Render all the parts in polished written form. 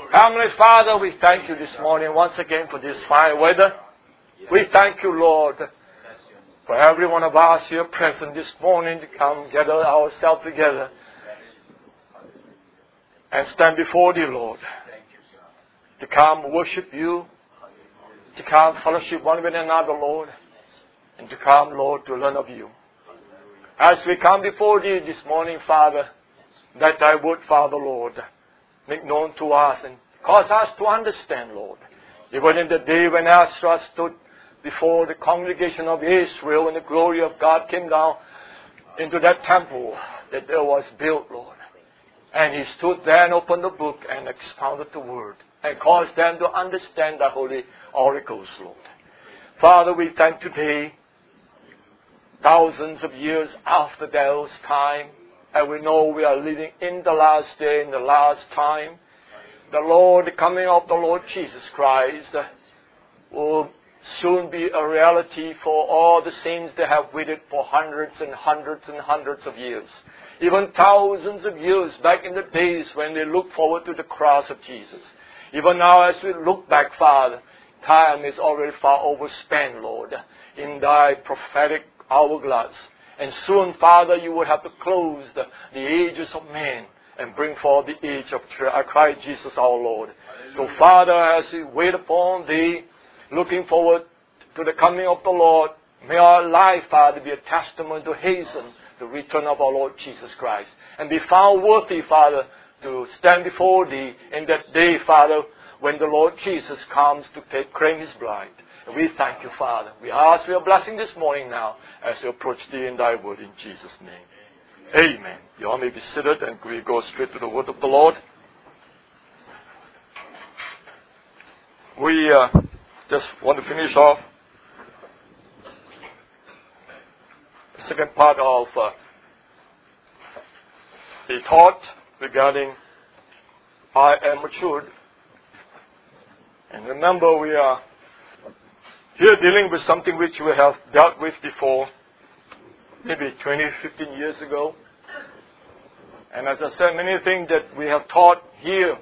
Heavenly Father, we thank you this morning once again for this fine weather. We thank you, Lord, for every one of us here present this morning to come gather ourselves together and stand before thee, Lord, to come worship you, to come fellowship one with another, Lord, and to come, Lord, to learn of you. As we come before thee this morning, Father, that thy word, Father, Lord, make known to us and cause us to understand, Lord. Even in the day when Ezra stood before the congregation of Israel and the glory of God came down into that temple that there was built, Lord. And he stood there and opened the book and expounded the word and caused them to understand the holy oracles, Lord. Father, we thank today, thousands of years after those time, and we know we are living in the last day, in the last time. The Lord, the coming of the Lord Jesus Christ will soon be a reality for all the saints that have waited for hundreds and hundreds and hundreds of years. Even thousands of years back in the days when they looked forward to the cross of Jesus. Even now as we look back, Father, time is already far overspent, Lord, in thy prophetic hourglass. And soon, Father, you will have to close the ages of men and bring forth the age of Christ Jesus our Lord. So, Father, as we wait upon thee, looking forward to the coming of the Lord, may our life, Father, be a testament to hasten the return of our Lord Jesus Christ. And be found worthy, Father, to stand before thee in that day, Father, when the Lord Jesus comes to claim his bride. And we thank you, Father. We ask for your blessing this morning now as we approach thee in thy word in Jesus' name. Amen. You all may be seated and we go straight to the word of the Lord. We just want to finish off the second part of a thought regarding I am matured. And remember, we are here dealing with something which we have dealt with before, maybe 20, 15 years ago. And as I said, many things that we have taught here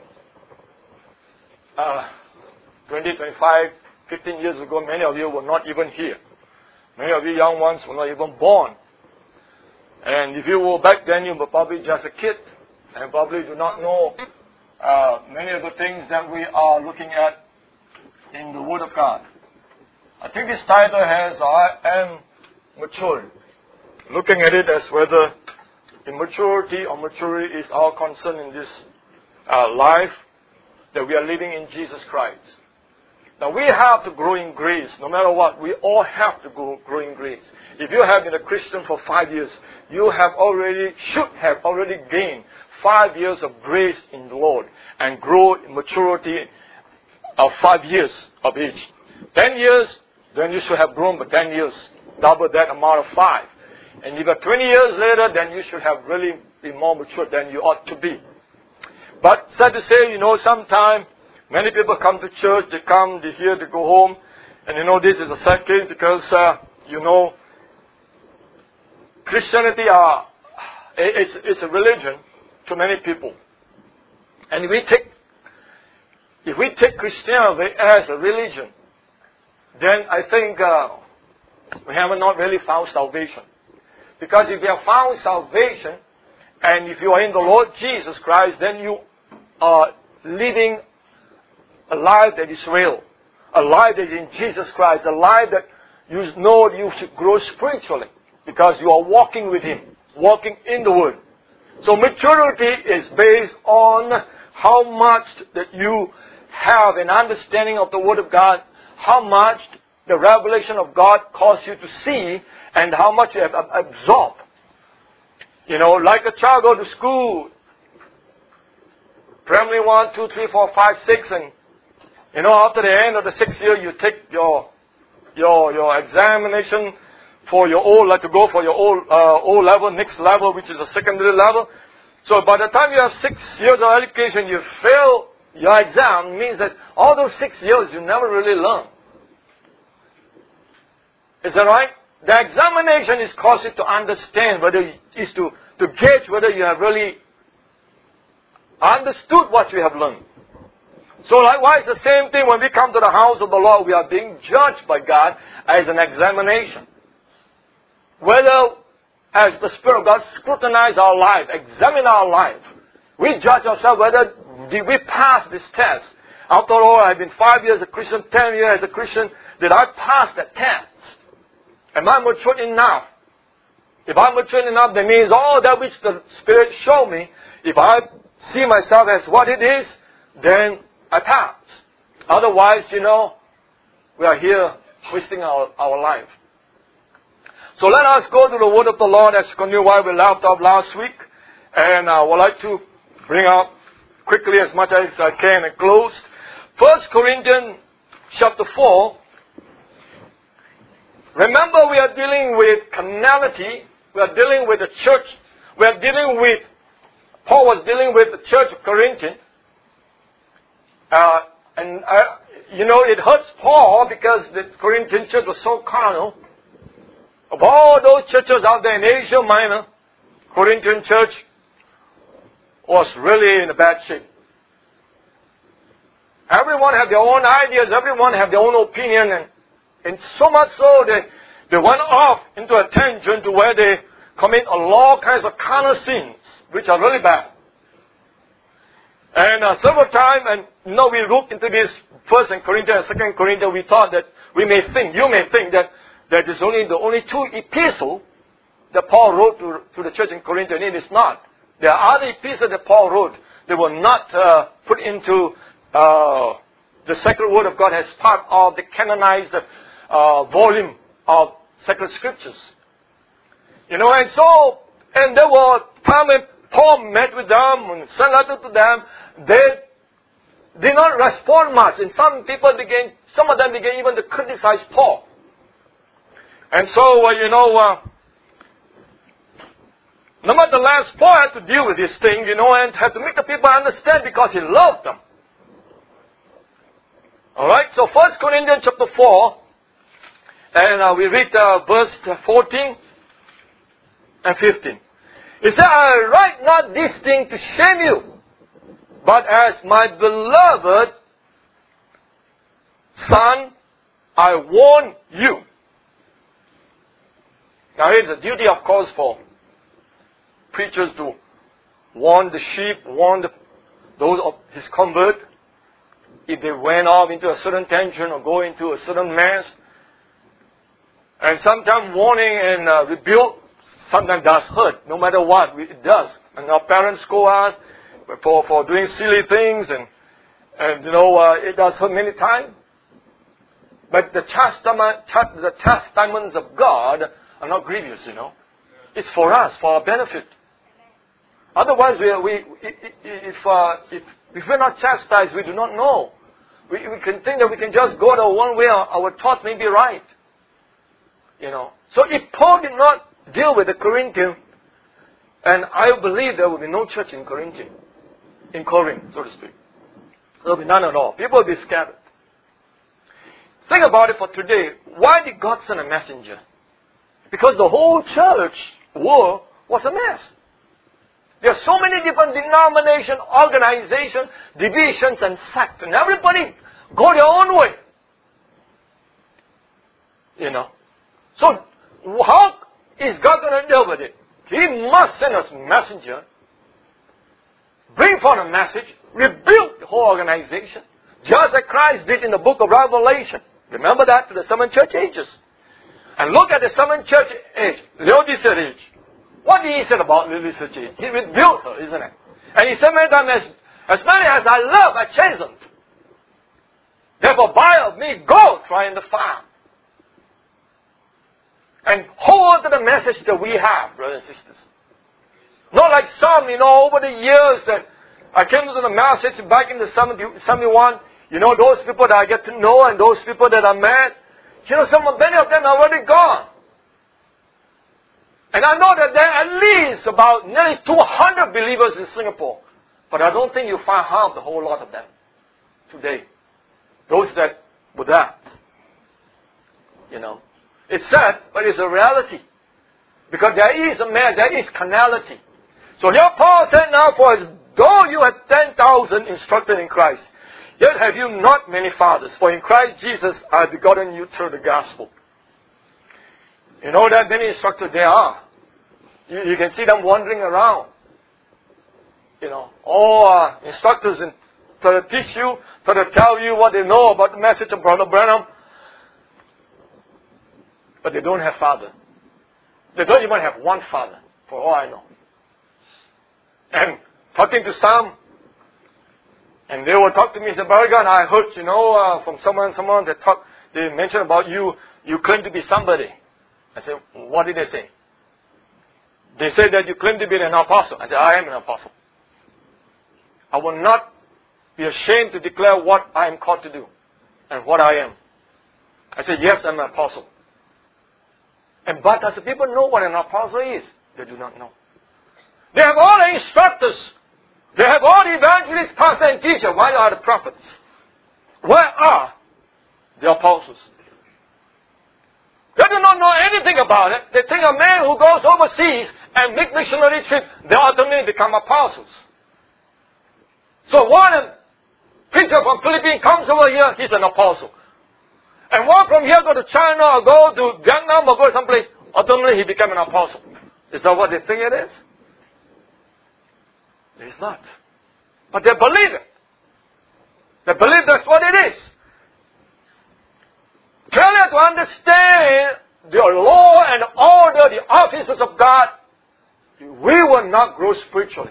20, 25, 15 years ago, many of you were not even here. Many of you young ones were not even born. And if you were back then, you were probably just a kid and probably do not know many of the things that we are looking at in the Word of God. I think this title has I am matured. Looking at it as whether immaturity or maturity is our concern in this life that we are living in Jesus Christ. Now we have to grow in grace. No matter what, we all have to grow in grace. If you have been a Christian for 5 years, you should have already gained 5 years of grace in the Lord and grow in maturity of 5 years of age. 10 years, then you should have grown by 10 years, double that amount of 5. And if 20 years later, then you should have really been more mature than you ought to be. But sad to say, sometimes many people come to church, they come, they hear, they go home. And this is a sad case because, Christianity it's a religion to many people. And if we take Christianity as a religion, then I think we have not really found salvation. Because if you have found salvation, and if you are in the Lord Jesus Christ, then you are living a life that is real. A life that is in Jesus Christ. A life that you know you should grow spiritually. Because you are walking with Him. Walking in the Word. So maturity is based on how much that you have an understanding of the Word of God. How much the revelation of God caused you to see. And how much you have absorbed. Like a child go to school. Primary 1, 2, 3, 4, 5, 6. And after the end of the 6th year, you take your examination for your to go for your O level, next level, which is a secondary level. So by the time you have 6 years of education, you fail your exam, means that all those 6 years you never really learn. Is that right? The examination is caused you to understand to gauge whether you have really understood what you have learned. So likewise, the same thing when we come to the house of the Lord, we are being judged by God as an examination. Whether as the Spirit of God scrutinize our life, examine our life, we judge ourselves whether did we pass this test. After all, I've been 5 years a Christian, 10 years as a Christian. Did I pass that test? Am I mature enough? If I'm mature enough, that means all that which the Spirit showed me, if I see myself as what it is, then I pass. Otherwise, we are here wasting our life. So let us go to the Word of the Lord as we continue why we left off last week. And I would like to bring up quickly as much as I can and close. 1 Corinthians chapter 4. Remember, we are dealing with carnality. We are dealing with the church. We are dealing with, Paul was dealing with the church of Corinthians. It hurts Paul because the Corinthian church was so carnal. Of all those churches out there in Asia Minor, Corinthian church was really in a bad shape. Everyone had their own ideas, everyone had their own opinion, and so much so that they went off into a tangent to where they commit all kinds of carnal sins, which are really bad. And several times, and we looked into this 1 Corinthians and 2 Corinthians, we thought that you may think that there is only the only two epistles that Paul wrote to the church in Corinth, and it is not. There are other epistles that Paul wrote. They were not put into the sacred word of God as part of the canonized volume of sacred scriptures. And there were times when Paul met with them and sent letters to them. They did not respond much, and some of them began even to criticize Paul. And so, nonetheless, Paul had to deal with this thing, and had to make the people understand because he loved them. Alright, so 1 Corinthians chapter 4, and we read verse 14 and 15. He said, I write not this thing to shame you, but as my beloved son, I warn you. Now it is a duty, of course, for preachers to warn the sheep, warn those of his convert, if they went off into a certain tangent or go into a certain mess. And sometimes warning and rebuke sometimes does hurt, no matter what, it does. And our parents scold us for doing silly things, and it does hurt many times. But the chastisements of God are not grievous, It's for us, for our benefit. Otherwise, if we're not chastised, we do not know. We can think that we can just go the one way, our thoughts may be right. So if Paul did not deal with the Corinthians, and I believe there will be no church in Corinth, so to speak. There will be none at all. People will be scattered. Think about it for today. Why did God send a messenger? Because the whole church world was a mess. There are so many different denominations, organizations, divisions, and sects, and everybody go their own way. So how is God going to deal with it? He must send us a messenger, bring forth a message, rebuke the whole organization, just like Christ did in the book of Revelation. Remember that to the 7 church ages. And look at the 7 church age, Laodicea age. What did he say about Laodicea age? He rebuked her, isn't it? And he said many times, as many as I love, I chastened. Therefore, buy of me gold, try in the fire. And hold on to the message that we have, brothers and sisters. Not like some, over the years that I came to the message back in the 71, those people that I get to know and those people that I met, many of them are already gone. And I know that there are at least about nearly 200 believers in Singapore. But I don't think you'll find half the whole lot of them today. Those that were there. It's sad, but it's a reality. Because there is carnality. So here Paul said now, for as though you had 10,000 instructed in Christ, Yet have you not many fathers, for in Christ Jesus I have begotten you through the gospel. You know that many instructors there are. You can see them wandering around. You know, all instructors to teach you, to tell you what they know about the message of Brother Branham. But they don't have father. They don't even have one father, for all I know. And talking to some, and they will talk to me, say, Brother Gunn, I heard, from someone they mentioned about you claim to be somebody. I said, what did they say? They said that you claim to be an apostle. I said, I am an apostle. I will not be ashamed to declare what I am called to do and what I am. I said, yes, I'm an apostle. But does the people know what an apostle is? They do not know. They have all the instructors. They have all the evangelists, pastors, and teachers. Where are the prophets? Where are the apostles? They do not know anything about it. They think a man who goes overseas and makes missionary trips, they ultimately become apostles. So one preacher from Philippines comes over here, he's an apostle. And one from here go to China or go to Vietnam or go to someplace, ultimately he became an apostle. Is that what they think it is? It's not. But they believe it. They believe that's what it is. Failure to understand the law and order, the offices of God, we will not grow spiritually.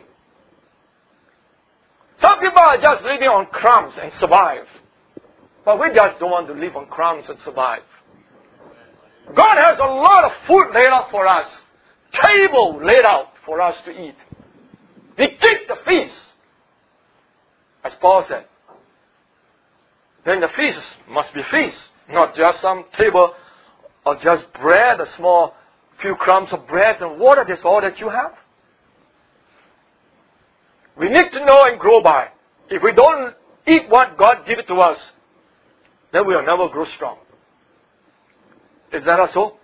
Some people are just living on crumbs and survive. But we just don't want to live on crumbs and survive. God has a lot of food laid out for us. Table laid out for us to eat. He keeps the feast. As Paul said. Then the feast must be feast. Not just some table or just bread, a small few crumbs of bread and water. That's all that you have. We need to know and grow by. If we don't eat what God gives to us, then we will never grow strong. Is that so?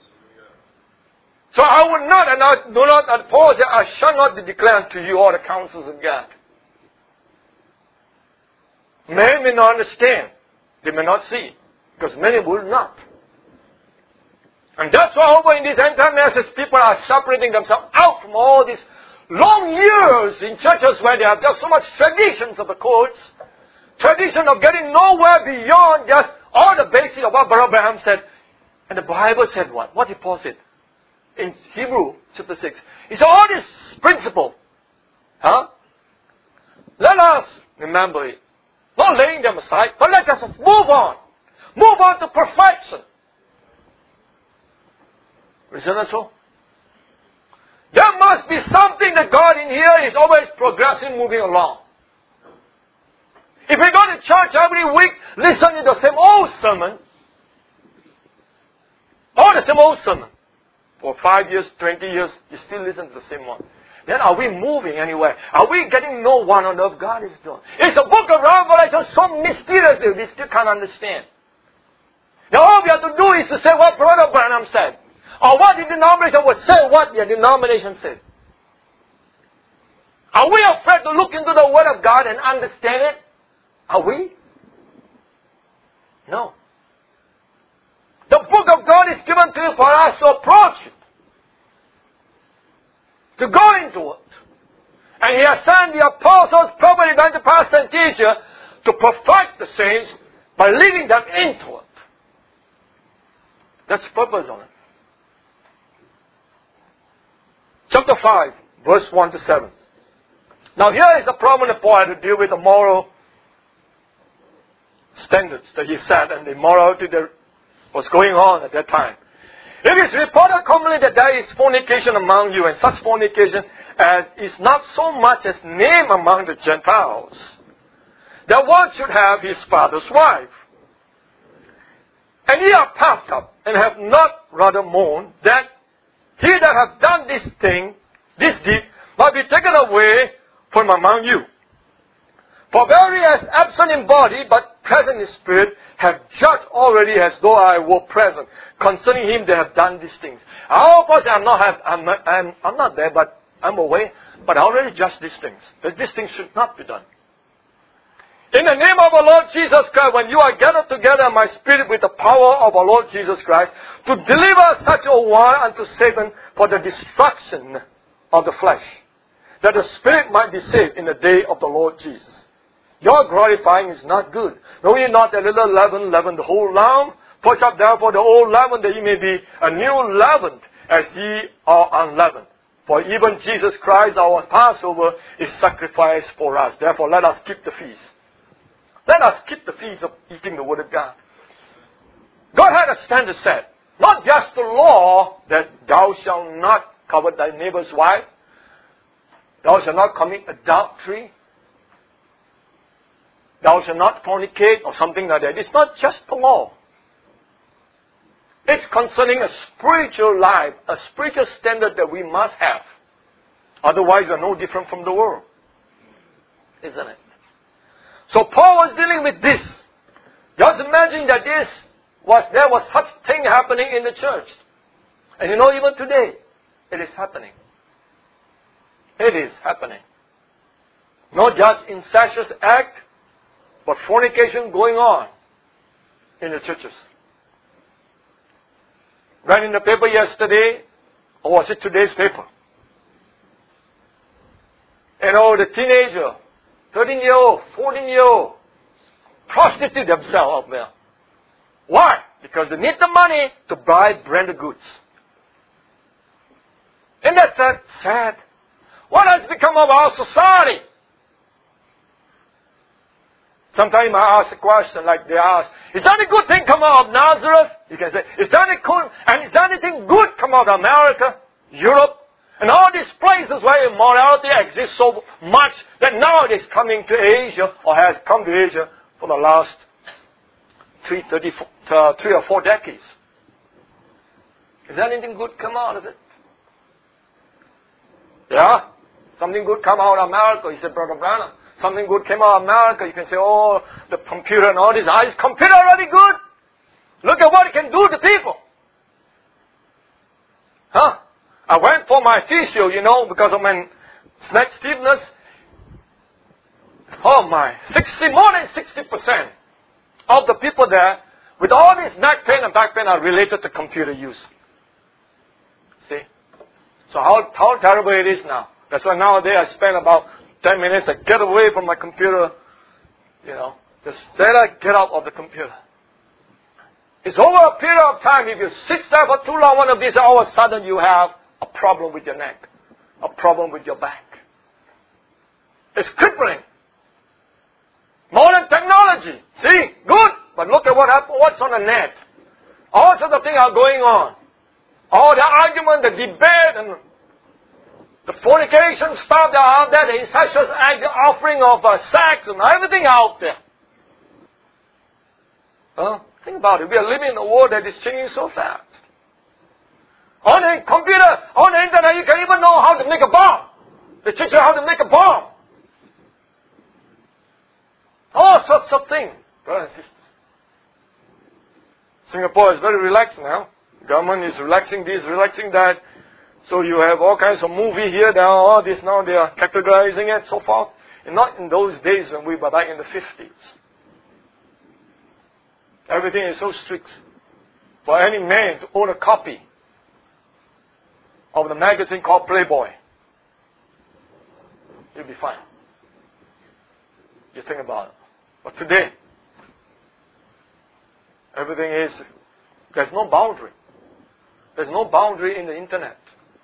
So I would not, and I do not, and Paul said, I shall not declare unto you all the counsels of God. Men may not understand. They may not see. Because many will not. And that's why over in these end time messages, people are separating themselves out from all these long years in churches where they have just so much traditions of the courts, tradition of getting nowhere beyond just all the basics of what Brother Abraham said. And the Bible said what? What did Paul say? In Hebrew chapter 6. He said all this principle. Let us remember it. Not laying them aside, but let us move on. Move on to perfection. Isn't that so? There must be something that God in here is always progressing, moving along. If we go to church every week, listening to the same old sermon, or the same old sermon, for 5 years, 20 years, you still listen to the same one. Then are we moving anywhere? Are we getting to know one another? God is doing. It's the book of Revelation so mysterious that we still can't understand. Now all we have to do is to say what Brother Branham said. Or what the denomination would say what their denomination said. Are we afraid to look into the Word of God and understand it? Are we? No. The book of God is given to you for us to approach it. To go into it. And He has sent the apostles, prophets, evangelists, pastors, and teachers to perfect the saints by leading them into it. That's the purpose of it. Chapter 5, verse 1 to 7. Now here is the prominent point to deal with the moral standards that he set and the morality that was going on at that time. It is reported commonly that there is fornication among you, and such fornication as is not so much as named among the Gentiles, that one should have his father's wife. And ye are puffed up, and have not rather mourned, that he that hath done this thing, this deed, might be taken away from among you. For very as absent in body, but present in spirit, have judged already as though I were present, concerning him that have done these things. I of course I'm not there, but I'm away, but I already judged these things, that these things should not be done. In the name of our Lord Jesus Christ, when you are gathered together in my spirit with the power of our Lord Jesus Christ, to deliver such a one unto Satan for the destruction of the flesh, that the spirit might be saved in the day of the Lord Jesus. Your glorifying is not good. Know ye not that little leaven leaven the whole lump? Put up therefore the old leaven, that ye may be a new leaven, as ye are unleavened. For even Jesus Christ, our Passover, is sacrificed for us. Therefore, let us keep the feast. Let us keep the feast of eating the Word of God. God had a standard set. Not just the law that thou shalt not covet thy neighbor's wife, thou shalt not commit adultery, thou shalt not fornicate, or something like that. It's not just the law. It's concerning a spiritual life, a spiritual standard that we must have. Otherwise, we are no different from the world. Isn't it? So Paul was dealing with this. Just imagine that there was such thing happening in the church. And even today, it is happening. It is happening. Not just incestuous act, but fornication going on in the churches. Read in the paper yesterday, or was it today's paper? The teenager, 13-year-old, 14-year-old, prostitute themselves up there. Why? Because they need the money to buy branded goods. Isn't that sad? What has become of our society? Sometimes I ask a question like they ask, is there any good thing come out of Nazareth? You can say, is there anything good come out of America, Europe, and all these places where immorality exists so much that now it is coming to Asia, or has come to Asia for the last 3 or 4 decades. Is there anything good come out of it? Yeah? Something good come out of America. He said, Brother Branham, something good came out of America. You can say, oh, the computer and all this. Is computer already good? Look at what it can do to people. Huh? I went for my physio, because of my neck stiffness. Oh my, more than 60% of the people there with all this neck pain and back pain are related to computer use. See? So how terrible it is now. That's why nowadays I spend about 10 minutes, I get away from my computer, just better get out of the computer. It's over a period of time. If you sit there for too long, one of these, all of a sudden you have a problem with your neck, a problem with your back. It's crippling. Modern technology. See? Good. But look at what's on the net. All sorts of things are going on. All the argument, the debate, and the fornication stuff that are out there, the incestuous offering of sex and everything out there. Think about it. We are living in a world that is changing so fast. On the computer, on the internet, you can even know how to make a bomb. They teach you how to make a bomb. All sorts of things, brothers and sisters. Singapore is very relaxed now. Government is relaxing this, relaxing that. So you have all kinds of movie here, there are all this now, they are categorizing it, so forth. And not in those days when we were back in the 50s. Everything is so strict. For any man to own a copy of the magazine called Playboy, you'll be fine. You think about it. But today, everything is, there's no boundary. There's no boundary in the internet.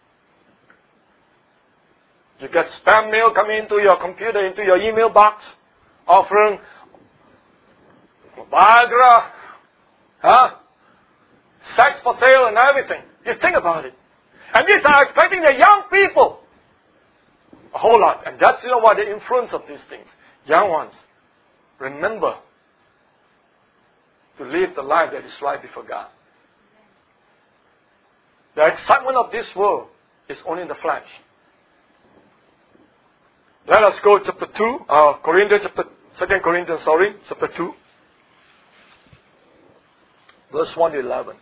You get spam mail coming into your computer, into your email box, offering Viagra, sex for sale and everything. You think about it. And these are expecting the young people a whole lot. And that's, what the influence of these things. Young ones, remember to live the life that is right before God. The excitement of this world is only in the flesh. Let us go to chapter 2, 2 Corinthians, chapter 2. Verse 1 to 11.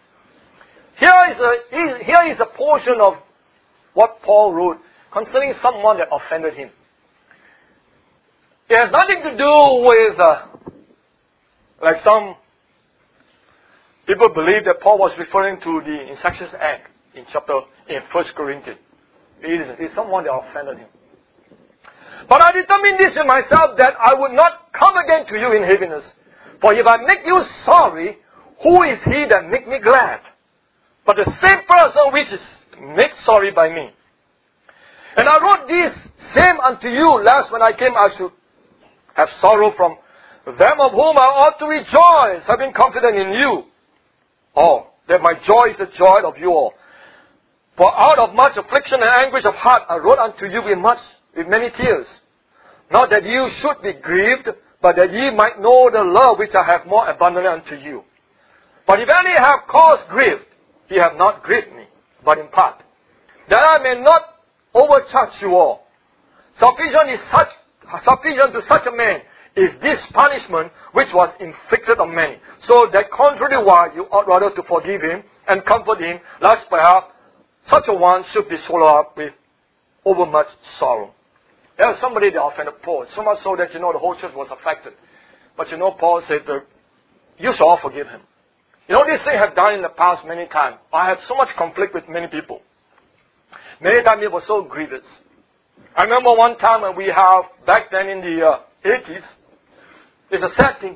Here is a portion of what Paul wrote concerning someone that offended him. It has nothing to do with, like some people believe that Paul was referring to the incestuous act in 1 Corinthians. It isn't. It's someone that offended him. But I determined this in myself, that I would not come again to you in heaviness. For if I make you sorry, who is he that make me glad? But the same person which is made sorry by me. And I wrote this same unto you, lest when I came I should have sorrow from them of whom I ought to rejoice, having confidence in you. Oh, that my joy is the joy of you all. For out of much affliction and anguish of heart I wrote unto you with many tears. Not that you should be grieved, but that ye might know the love which I have more abundantly unto you. But if any have caused grief, he have not grieved me, but in part, that I may not overcharge you all. Sufficient to such a man is this punishment which was inflicted on many. So that contrary why you ought rather to forgive him and comfort him, lest perhaps such a one should be swallowed up with overmuch sorrow. There was somebody that offended Paul, so much so that the whole church was affected. But Paul said that you shall all forgive him. This thing I have done in the past many times. I had so much conflict with many people. Many times it was so grievous. I remember one time when we have, back then in the 80s, it's a sad thing,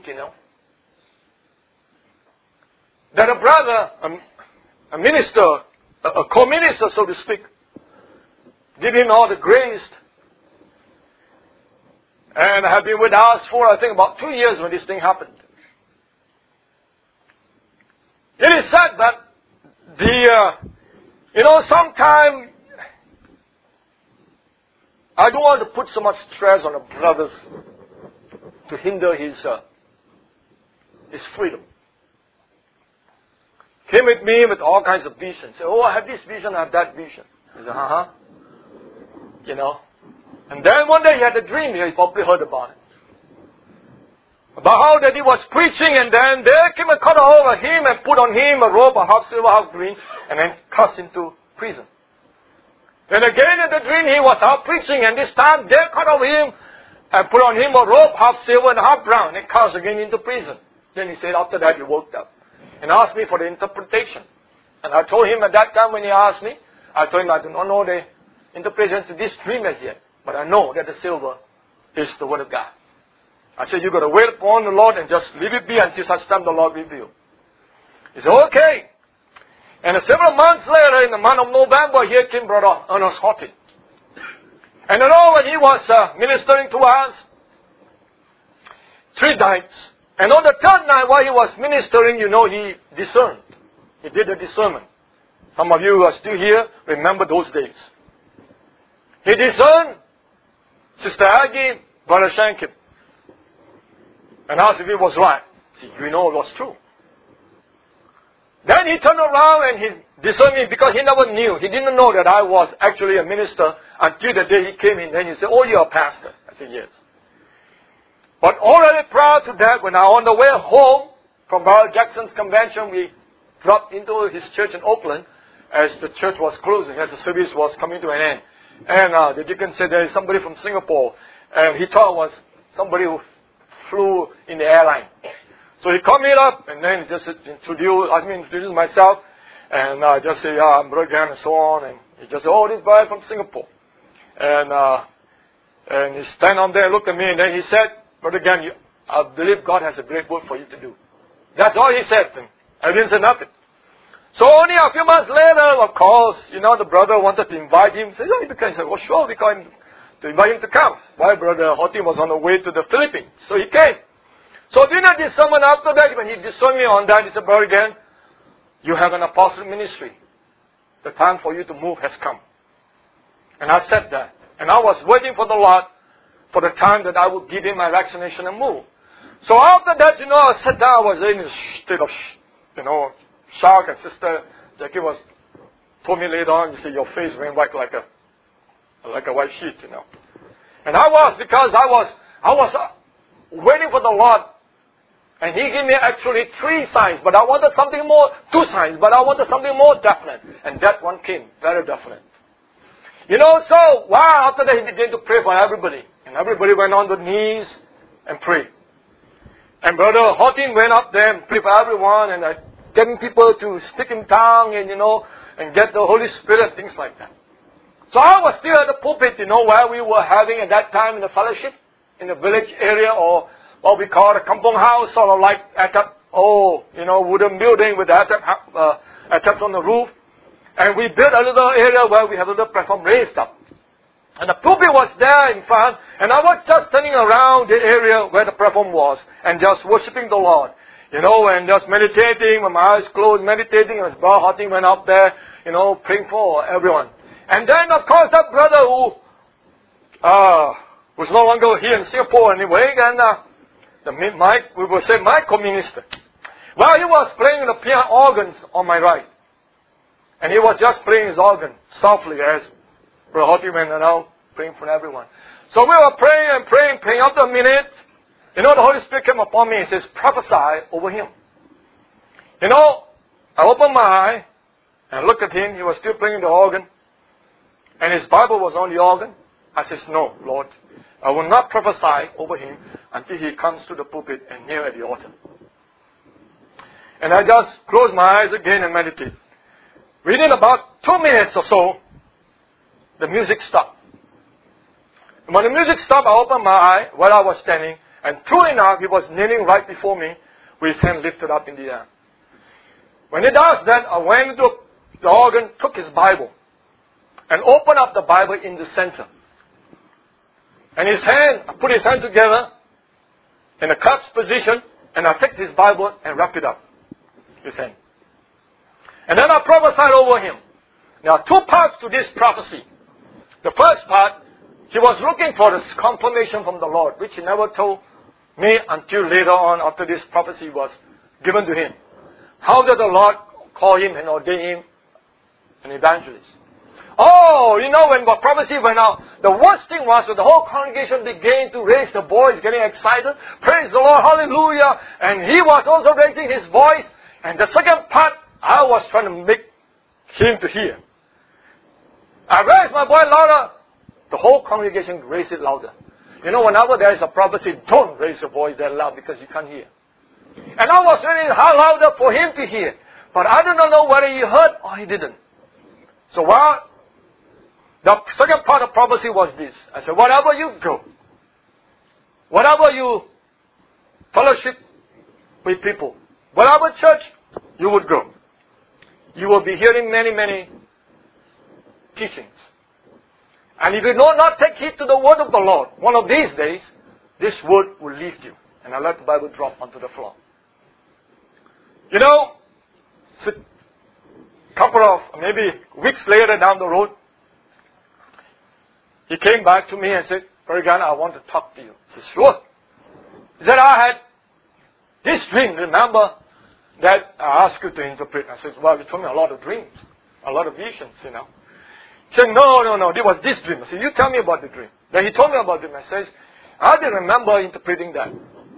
that a brother, a minister, a co-minister, so to speak, give him all the grace. And I have been with us for, I think, about 2 years when this thing happened. It is sad that sometimes I don't want to put so much stress on the brothers to hinder his freedom. Came with me with all kinds of visions. Say, I have this vision, I have that vision. I said, And then one day he had a dream. You probably heard about it. About how that he was preaching, and then there came a cut over him and put on him a robe, half silver, half green, and then cast into prison. Then again in the dream he was out preaching, and this time they cut over him and put on him a robe, half silver and half brown, and cast again into prison. Then he said after that he woke up and asked me for the interpretation. And I told him at that time when he asked me, I told him I do not know the interpretation to this dream as yet, but I know that the silver is the Word of God. I said, you've got to wait upon the Lord and just leave it be until such time the Lord reveal. He said, okay. And several months later, in the month of November, here came Brother Ernest Horton. And when he was ministering to us, 3 nights. And on the 3rd night while he was ministering, he discerned. He did a discernment. Some of you who are still here, remember those days. He discerned Sister Aggie, Brother Shankin, and asked if it was right. See, it was true. Then he turned around and he discerned me because he never knew. He didn't know that I was actually a minister until the day he came in. Then he said, you're a pastor. I said, yes. But already prior to that, when I was on the way home from Brother Jackson's convention, we dropped into his church in Oakland as the church was closing, as the service was coming to an end. And the deacon said there is somebody from Singapore. And he thought it was somebody who flew in the airline. So he called me up and then he just asked me to introduce myself. And I just said, I'm Brother Gan and so on. And he just said, this guy from Singapore. And he stand on there and looked at me and then he said, Brother Gan, I believe God has a great work for you to do. That's all he said. And I didn't say nothing. So only a few months later, of course, the brother wanted to invite him. He said, he said, sure, we call him to invite him to come. While Brother Horty was on the way to the Philippines. So he came. So during the discernment after that, when he discerned me on that, he said, Brother Gan, you have an apostolic ministry. The time for you to move has come. And I said that. And I was waiting for the Lord for the time that I would give him my vaccination and move. So after that, I sat down, I was in a state of, shock, and Sister Jackie told me later on, your face went white like a white sheet, And I was, because I was waiting for the Lord. And He gave me actually 3 signs, but I wanted something more, 2 signs, but I wanted something more definite. And that one came, very definite. So, after that He began to pray for everybody. And And everybody went on their knees and prayed. And Brother Hortin went up there and prayed for everyone and getting people to speak in tongue and, and get the Holy Spirit, things like that. So I was still at the pulpit, where we were having at that time in the fellowship, in the village area, or what we call a kampong house, sort of like atap, wooden building with atap on the roof. And we built a little area where we have a little platform raised up. And the pulpit was there in front, and I was just turning around the area where the platform was, and just worshiping the Lord. And just meditating, with my eyes closed, meditating, as Brother Hortin went up there, praying for everyone. And then, of course, that brother who was no longer here in Singapore anyway, and we will say my co-minister. Well, he was playing the piano organs on my right. And he was just playing his organ softly as Brother Hortin went around praying for everyone. So we were praying and praying. After a minute, the Holy Spirit came upon me and says, prophesy over him. I opened my eye and looked at him. He was still playing the organ. And his Bible was on the organ. I says, no, Lord, I will not prophesy over him until he comes to the pulpit and kneel at the altar. And I just closed my eyes again and meditated. Within about 2 minutes or so, the music stopped. And when the music stopped, I opened my eye while I was standing, and true enough, he was kneeling right before me with his hand lifted up in the air. When he does that, I went into the organ, took his Bible, and opened up the Bible in the center. And I put his hand together in a cupped position, and I took his Bible and wrapped it up, his hand. And then I prophesied over him. There are 2 parts to this prophecy. The first part, he was looking for this confirmation from the Lord, which he never told me until later on after this prophecy was given to him. How did the Lord call him and ordain him an evangelist? When the prophecy went out, the worst thing was that the whole congregation began to raise the voice, getting excited. Praise the Lord, hallelujah. And he was also raising his voice. And the second part, I was trying to make him to hear. I raised my voice louder. The whole congregation raised it louder. Whenever there is a prophecy, don't raise your voice that loud because you can't hear. And I was raising it louder for him to hear. But I do not know whether he heard or he didn't. So the second part of prophecy was this. I said, wherever you go, wherever you fellowship with people, whatever church you would go, you will be hearing many, many teachings. And if you do not take heed to the word of the Lord, one of these days, this word will leave you. And I let the Bible drop onto the floor. A couple of, maybe weeks later down the road, he came back to me and said, Brother Gunn, I want to talk to you. I said, sure. He said, I had this dream, remember, that I asked you to interpret. I said, well, you told me a lot of dreams, a lot of visions, He said, no, it was this dream. I said, you tell me about the dream. Then he told me about the dream. I said, I didn't remember interpreting that.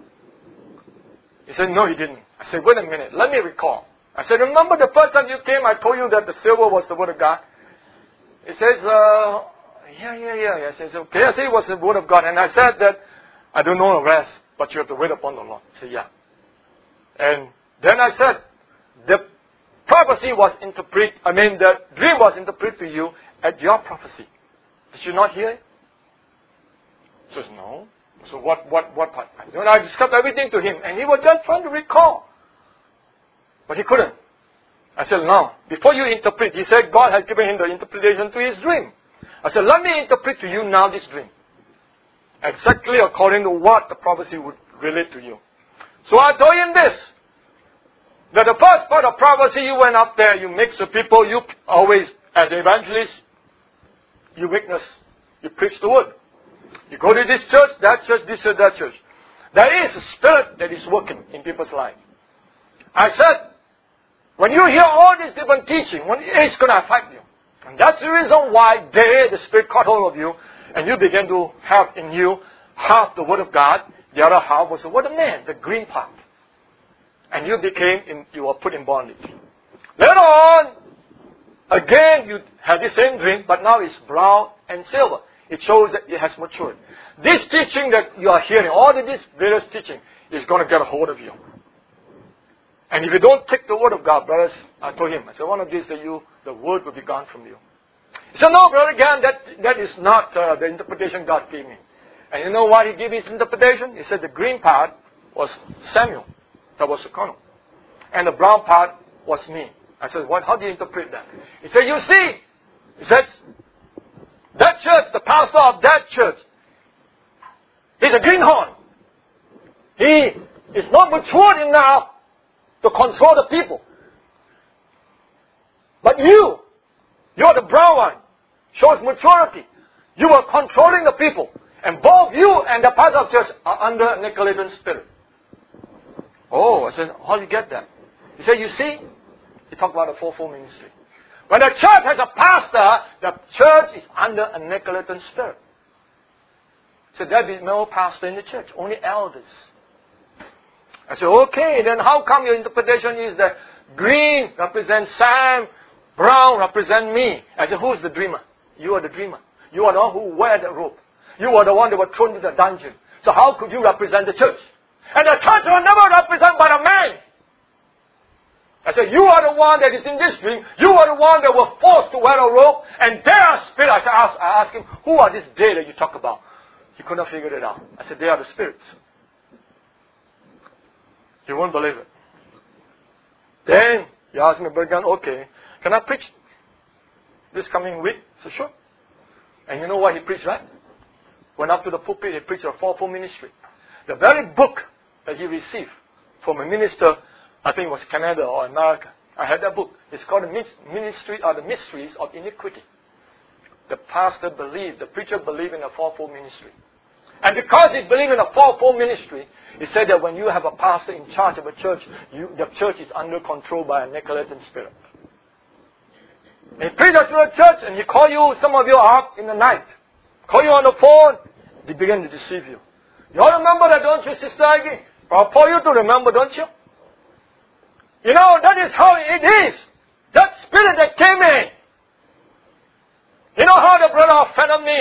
He said, no, he didn't. I said, wait a minute, let me recall. I said, remember the first time you came, I told you that the silver was the word of God? He says, yeah. I said, okay. I said it was the word of God. And I said that I don't know the rest, but you have to wait upon the Lord. He said, yeah. And then I said, the prophecy was the dream was interpreted to you at your prophecy. Did you not hear it? He says, no. So what part? I described everything to him, and he was just trying to recall. But he couldn't. I said, no. Before you interpret, he said God had given him the interpretation to his dream. I said, let me interpret to you now this dream. Exactly according to what the prophecy would relate to you. So I told him this. That the first part of prophecy, you went up there, you mix with people, you always, as an evangelist, you witness, you preach the word. You go to this church, that church, this church, that church. There is a spirit that is working in people's life. I said, when you hear all these different teaching, it's going to affect you. And that's the reason why the Spirit caught hold of you, and you began to have in you half the Word of God, the other half was the Word of man, the green part. And you were put in bondage. Later on, again, you had the same dream, but now it's brown and silver. It shows that it has matured. this teaching that you are hearing, all of this various teaching, is going to get a hold of you. And if you don't take the word of God, brothers, I told him, I said, one of these the word will be gone from you. He said, no, brother, again, that is not the interpretation God gave me. And you know what he gave his interpretation? He said the green part was Samuel, that was Sukarno. And the brown part was me. I said, what? How do you interpret that? He said, you see, he said, that church, the pastor of that church, he's a greenhorn. He is not mature enough to control the people. But you're the brown one. Shows maturity. You are controlling the people. And both you and the pastor of church are under a Nicolaitaൻ spirit. Oh, I said, how do you get that? He said, you see, he talked about the fourfold ministry. When the church has a pastor, the church is under a Nicolaitaൻ spirit. So there be no pastor in the church, only elders. I said, okay, then how come your interpretation is that green represents Sam, brown represents me? I said, who's the dreamer? You are the dreamer. You are the one who wear the robe. You are the one that was thrown into the dungeon. So how could you represent the church? And the church was never represented by a man. I said, you are the one that is in this dream. You are the one that was forced to wear a robe. And their spirit. I asked him, who are these they that you talk about? He could not figure it out. I said, they are the spirits. You won't believe it. Then he asked me, Brother Gunn, okay, can I preach this coming week? I said, sure. And you know what he preached, right? Went up to the pulpit, he preached a fourfold ministry. The very book that he received from a minister, I think it was Canada or America. I had that book. It's called the Ministry or the Mysteries of Iniquity. The pastor believed, the preacher believed in a fourfold ministry. And because he believed in a fourfold ministry, he said that when you have a pastor in charge of a church, the church is under control by a Nicolaitaൻ spirit. And he preached to a church and he called you, some of you up in the night. Call you on the phone, they begin to deceive you. You all remember that, don't you, Sister Aggie? I'll call you to remember, don't you? You know, that is how it is. That spirit that came in. You know how the brother offended me?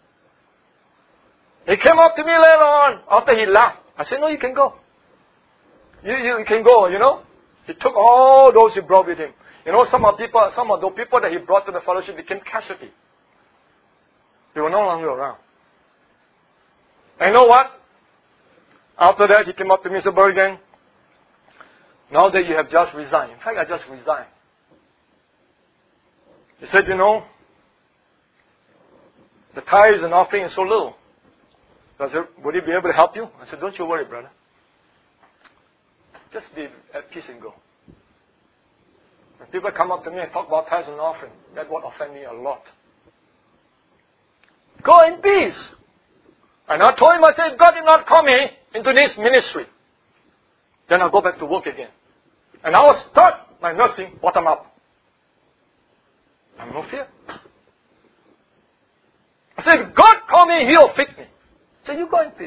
He came up to me later on, after he left. I said, no, you can go. You can go, you know. He took all those he brought with him. You know, some of those people that he brought to the fellowship became casualty. They were no longer around. And you know what? After that, he came up to me and said, Bergen, now that you have just resigned. In fact, I just resigned. He said, you know, the tithes and offering is so little. I said, would he be able to help you? I said, don't you worry, brother. Just be at peace and go. When people come up to me and talk about tithes and offering, that would offend me a lot. Go in peace. And I told him, I said, if God did not call me into this ministry, then I'll go back to work again. And I will start my nursing bottom up. I have no fear. I said, if God call me, He'll fix me. So you go in peace.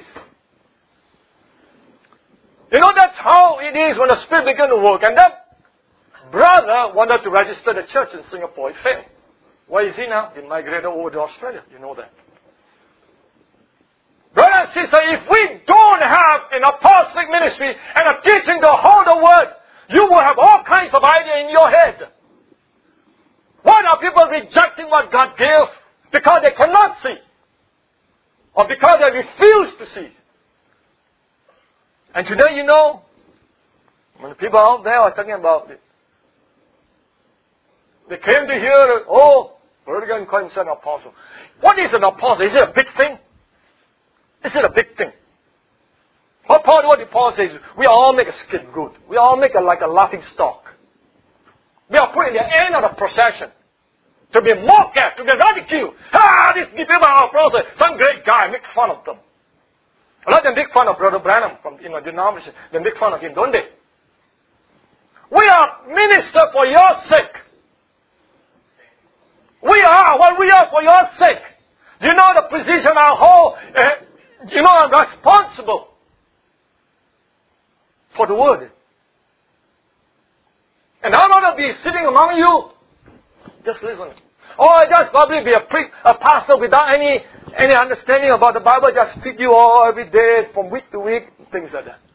You know, that's how it is when the Spirit begins to work. And that brother wanted to register the church in Singapore. It failed. Where is he now? He migrated over to Australia. You know that. Brother and sister, if we don't have an apostolic ministry and a teaching to hold the word, you will have all kinds of ideas in your head. Why are people rejecting what God gave? Because they cannot see. Or because they refuse to see. And today, you know, when the people out there are talking about it, they came to hear, oh, we're going to call himself an apostle. What is an apostle? Is it a big thing? Is it a big thing? What did Paul say? We all make a scapegoat. We all make like a laughing stock. We are put in the end of the procession. To be mocked at, to be ridiculed. These people are apostle. Some great guy, make fun of them. A lot of them make fun of Brother Branham from denomination. They make fun of him, don't they? We are ministers for your sake. We are for your sake. Do you know the position I hold? You know I'm responsible for the word. And I'm not going to be sitting among you. Just listen. Or I just probably be a pastor without any any understanding about the Bible, just feed you all every day from week to week, things like that.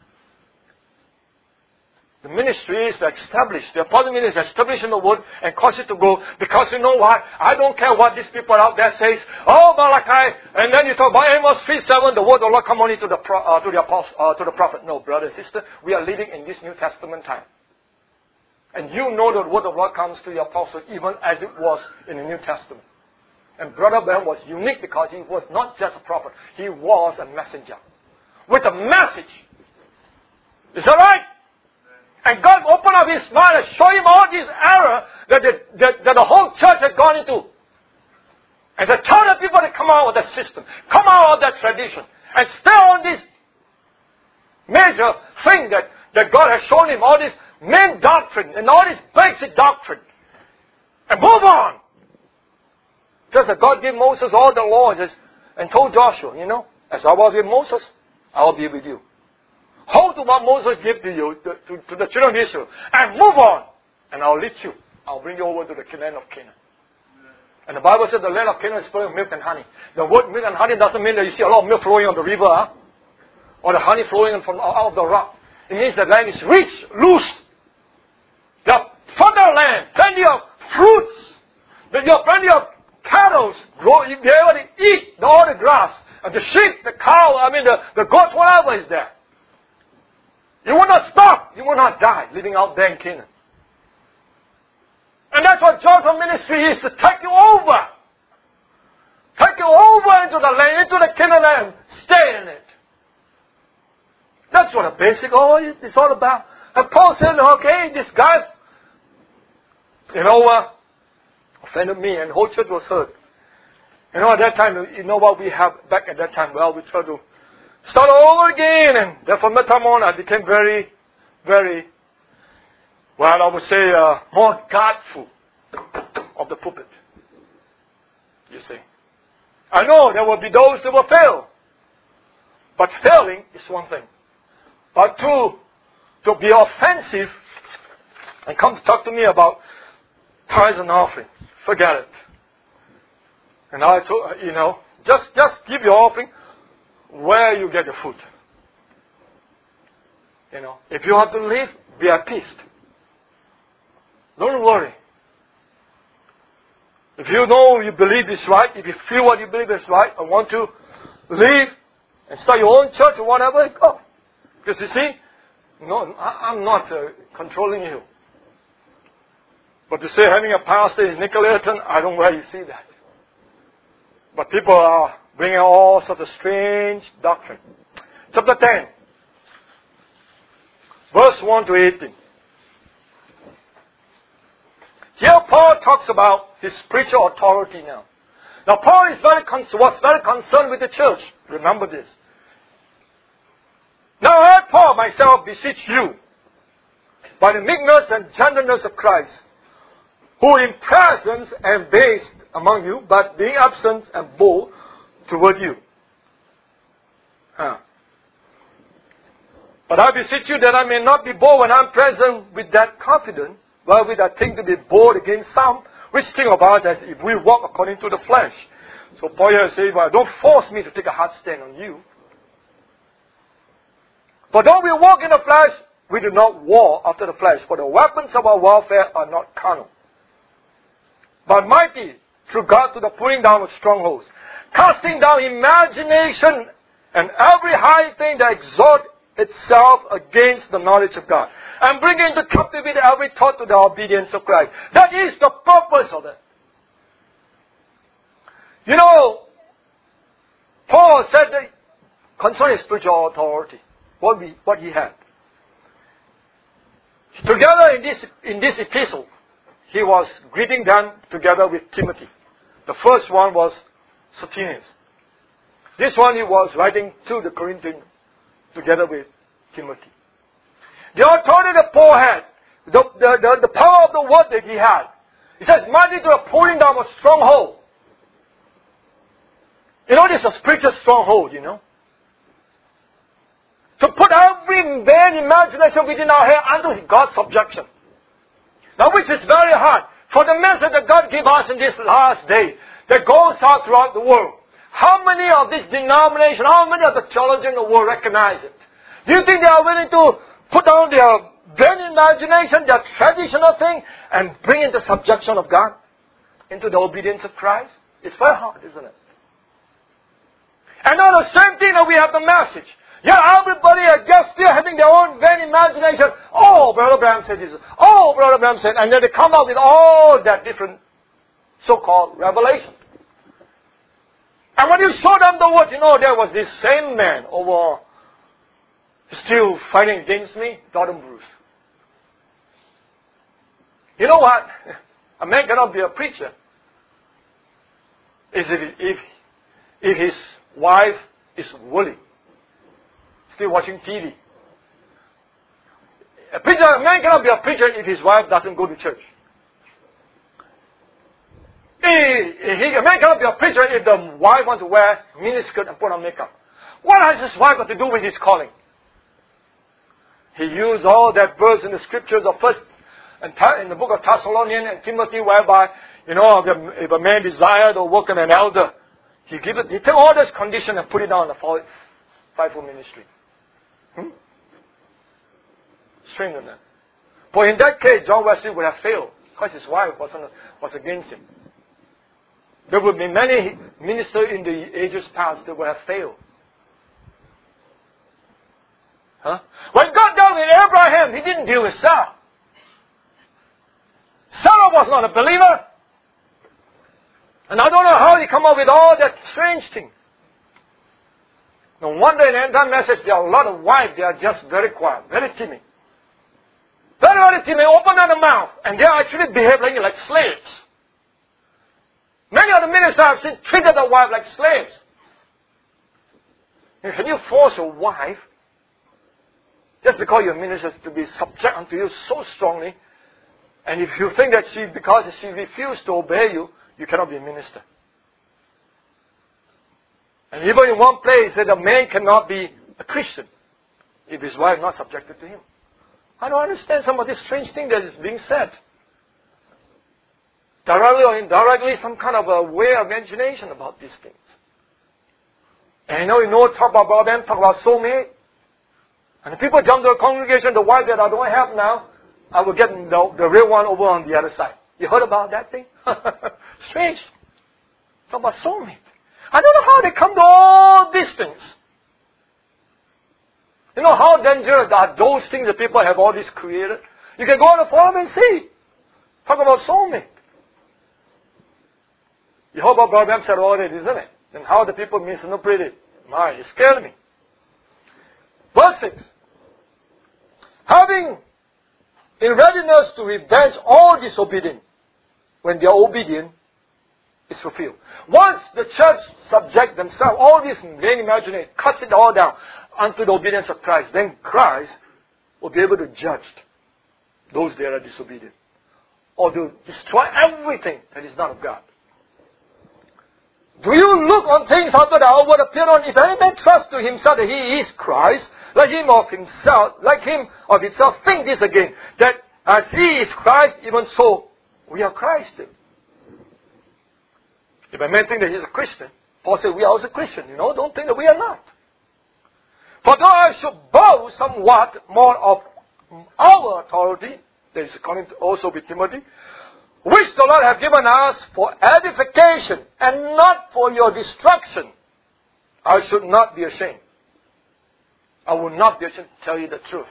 The ministry is established. The apostle ministry is established in the Word and cause you to go. Because you know what? I don't care what these people out there says. Oh, Malachi. And then you talk about Amos 3:7. The word of the Lord come only to the prophet. No, brother and sister. We are living in this New Testament time. And you know the word of the Lord comes to the apostle even as it was in the New Testament. And Brother Branham was unique because he was not just a prophet. He was a messenger. With a message. Is that right? And God opened up His mind and showed him all these errors that the whole church had gone into. And to tell the people to come out of that system, come out of that tradition, and stay on this major thing that God has shown him, all this main doctrine and all this basic doctrine. And move on. Just as God gave Moses all the laws and told Joshua, as I was with Moses, I will be with you. Hold to what Moses gave to you, to the children of Israel, and move on. And I'll lead you. I'll bring you over to the land of Canaan. And the Bible says the land of Canaan is full of milk and honey. The word milk and honey doesn't mean that you see a lot of milk flowing on the river, or the honey flowing from out of the rock. It means the land is rich, loose. You have fertile land, plenty of fruits. You have plenty of cattle grow. You be able to eat all the grass. And the sheep, the cow, the goats, whatever is there. You will not stop. You will not die living out there in Canaan. And that's what Joshua ministry is, to take you over. Take you over into the land, into the Canaan land. Stay in it. That's what a basic is all about. And Paul said, okay, this guy, offended me, and the whole church was hurt. At that time, you know what we have back at that time? Well, we tried to start over again, and then from that time on, I became very, very, I would say, more godful of the pulpit. You see. I know there will be those that will fail. But failing is one thing. But to be offensive and come to talk to me about tithes and offering, forget it. And I told, just give your offering where you get your food. If you have to leave, be at peace. Don't worry. If you know you believe is right, if you feel what you believe is right, and want to leave and start your own church or whatever, go. Because you see, I'm not controlling you. But to say having a pastor is Nicolaitans, I don't know where you see that. But people are bringing all sorts of strange doctrine. Chapter 10, verse 1 to 18. Here Paul talks about his spiritual authority now. Now Paul was very concerned with the church. Remember this. Now I, Paul, myself, beseech you, by the meekness and gentleness of Christ, who in presence am based among you, but being absent am bold toward you. But I beseech you that I may not be bold when I am present with that confidence, wherewith I think to be bold against some, which think about as if we walk according to the flesh. So Paul here says, don't force me to take a hard stand on you. For though we walk in the flesh, we do not war after the flesh. For the weapons of our warfare are not carnal, but mighty through God to the pulling down of strongholds, casting down imagination and every high thing that exalts itself against the knowledge of God, and bringing into captivity every thought to the obedience of Christ. That is the purpose of it. Paul said that concerning spiritual authority, what he had. Together in this epistle, he was greeting them together with Timothy. The first one was Sosthenes. This one he was writing to the Corinthians together with Timothy. The authority that Paul had, the power of the word that he had, he says, mighty to the pulling down of stronghold. This is a spiritual stronghold, To put every vain imagination within our head under God's subjection. Now, which is very hard. For the message that God gives us in this last day, that goes out throughout the world. How many of this denomination, how many of the theologians will recognize it? Do you think they are willing to put down their vain imagination, their traditional thing, and bring in the subjection of God into the obedience of Christ? It's very hard, isn't it? And now the same thing that we have the message. Yeah, everybody are just still having their own vain imagination. Oh, Brother Branham said this. Oh, Brother Branham said, and then they come out with all that different so-called revelation. And when you show them the word, there was this same man over still fighting against me, Gordon Bruce. You know what? A man cannot be a preacher if his wife is willing, still watching TV. A man cannot be a preacher if his wife doesn't go to church. A man cannot be a preacher if the wife wants to wear miniskirt and put on makeup. What has his wife got to do with his calling? He used all that verse in the scriptures of first in the book of Thessalonians and Timothy, whereby if a man desire to work in an elder, he take all those conditions and put it down in the fivefold ministry. Strange, isn't it? For in that case, John Wesley would have failed because his wife was against him. There would be many ministers in the ages past that would have failed. When God dealt with Abraham, He didn't deal with Sarah. Sarah was not a believer. And I don't know how He come up with all that strange thing. No wonder in the end time message there are a lot of wives, they are just very quiet, very timid. Very, very timid, open their mouth, and they actually behave like slaves. Many of the ministers I've seen treated their wife like slaves. Can you force a wife, just because your minister is to be subject unto you so strongly, and if you think that because she refused to obey you, you cannot be a minister. And even in one place, said a man cannot be a Christian if his wife is not subjected to him. I don't understand some of this strange thing that is being said. Directly or indirectly, some kind of a way of imagination about these things. And talk about them, talk about soulmate. And the people jump to the congregation, the wife that I don't have now, I will get the real one over on the other side. You heard about that thing? Strange. Talk about soulmate. I don't know how they come to all these things. You know how dangerous are those things that people have all this created? You can go on the forum and see. Talk about soulmate. You heard about Brother Branham said already, isn't it? And how the people misinterpret it. My, it scared me. Verse 6. Having in readiness to revenge all disobedient, when their obedience is fulfilled. Once the church subject themselves, all this vain imagination, cuts it all down unto the obedience of Christ, then Christ will be able to judge those that are disobedient. Or to destroy everything that is not of God. Do you look on things after the outward appearance? If any man trusts to himself that he is Christ, let him of himself think this again, that as he is Christ, even so we are Christ. If a man think that he is a Christian, Paul said we are also Christian. Don't think that we are not. For though I should boast somewhat more of our authority, that is according to also with Timothy, which the Lord hath given us for edification and not for your destruction, I should not be ashamed. I will not be ashamed to tell you the truth.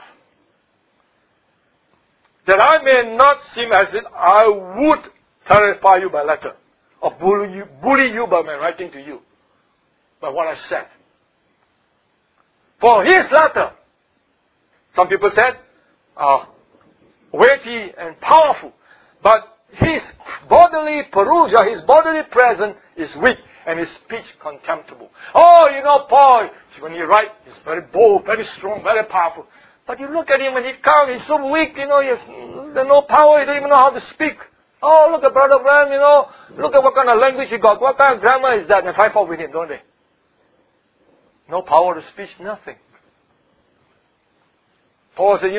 That I may not seem as if I would terrify you by letter, or bully you by my writing to you, by what I said. For his letter, some people said, weighty and powerful, but his bodily perusal, his bodily presence is weak, and his speech contemptible. Paul, when he writes, he's very bold, very strong, very powerful. But you look at him when he comes, he's so weak, there's no power, he doesn't even know how to speak. Oh, look at Brother Branham, look at what kind of language he got, what kind of grammar is that, and they fight for with him, don't they? No power of speech, nothing. Paul said,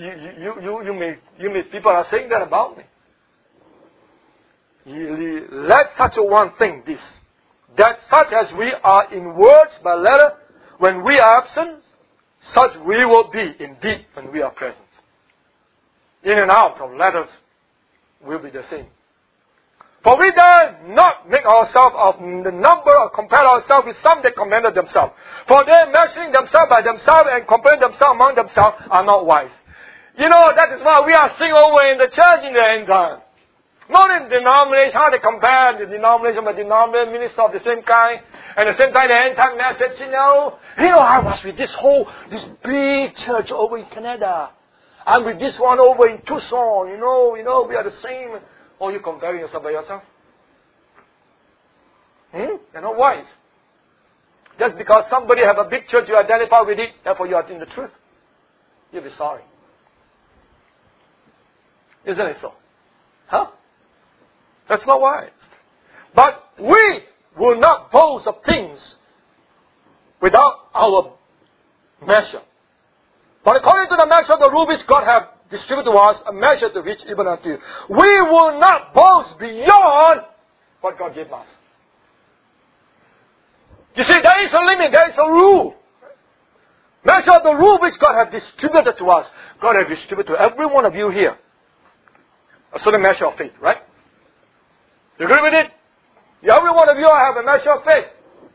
people are saying that about me. Let such a one think this. that such as we are in words by letter, when we are absent, such we will be indeed when we are present. In and out of letters will be the same. For we dare not make ourselves of the number or compare ourselves with some that commended themselves. For they measuring themselves by themselves and comparing themselves among themselves are not wise. You know, that is why we are seeing over in the church in the end time. Not in denomination, how they compare the denomination by denomination, minister of the same kind, and at the same time the end time message, I was with this big church over in Canada. I'm with this one over in Tucson, we are the same. Or you comparing yourself by yourself? You're not wise. Just because somebody have a big church, you identify with it, therefore you are in the truth. You'll be sorry. Isn't it so? Huh? That's not wise. But we will not boast of things without our measure. But according to the measure of the rule which God hath distributed to us, a measure to which even unto you, we will not boast beyond what God gave us. You see, there is a limit, there is a rule. Measure of the rule which God hath distributed to us. God hath distributed to every one of you here a certain measure of faith, right? You agree with it? Every one of you have a measure of faith.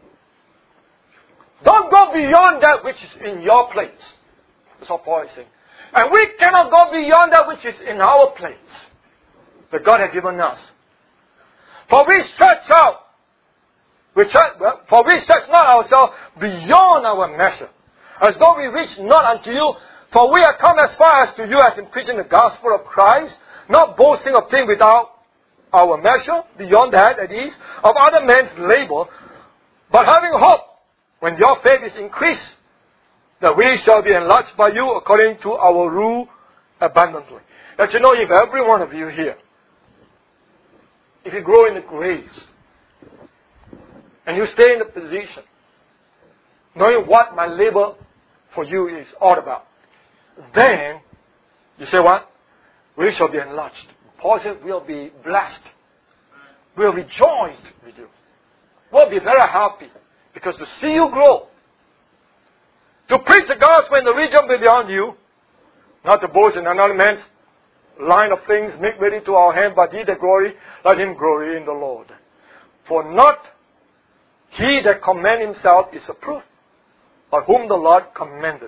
Don't go beyond that which is in your place. That's what Paul is saying. And we cannot go beyond that which is in our place that God has given us. For we stretch out, for we stretch not ourselves beyond our measure, as though we reach not unto you. For we are come as far as to you as in preaching the gospel of Christ, not boasting of things without our measure, beyond that is, of other men's labor, but having hope, when your faith is increased, that we shall be enlarged by you according to our rule abundantly. That you know, if every one of you here, if you grow in the grace, and you stay in the position, knowing what my labor for you is all about, then, you say what? We shall be enlarged. Paul says we'll be blessed. We'll rejoiced with you. We'll be very happy because to see you grow, to preach the gospel in the region beyond you, not to boast in another man's line of things, make ready to our hand, but he that glory, let him glory in the Lord. For not he that commend himself is approved, but whom the Lord commended.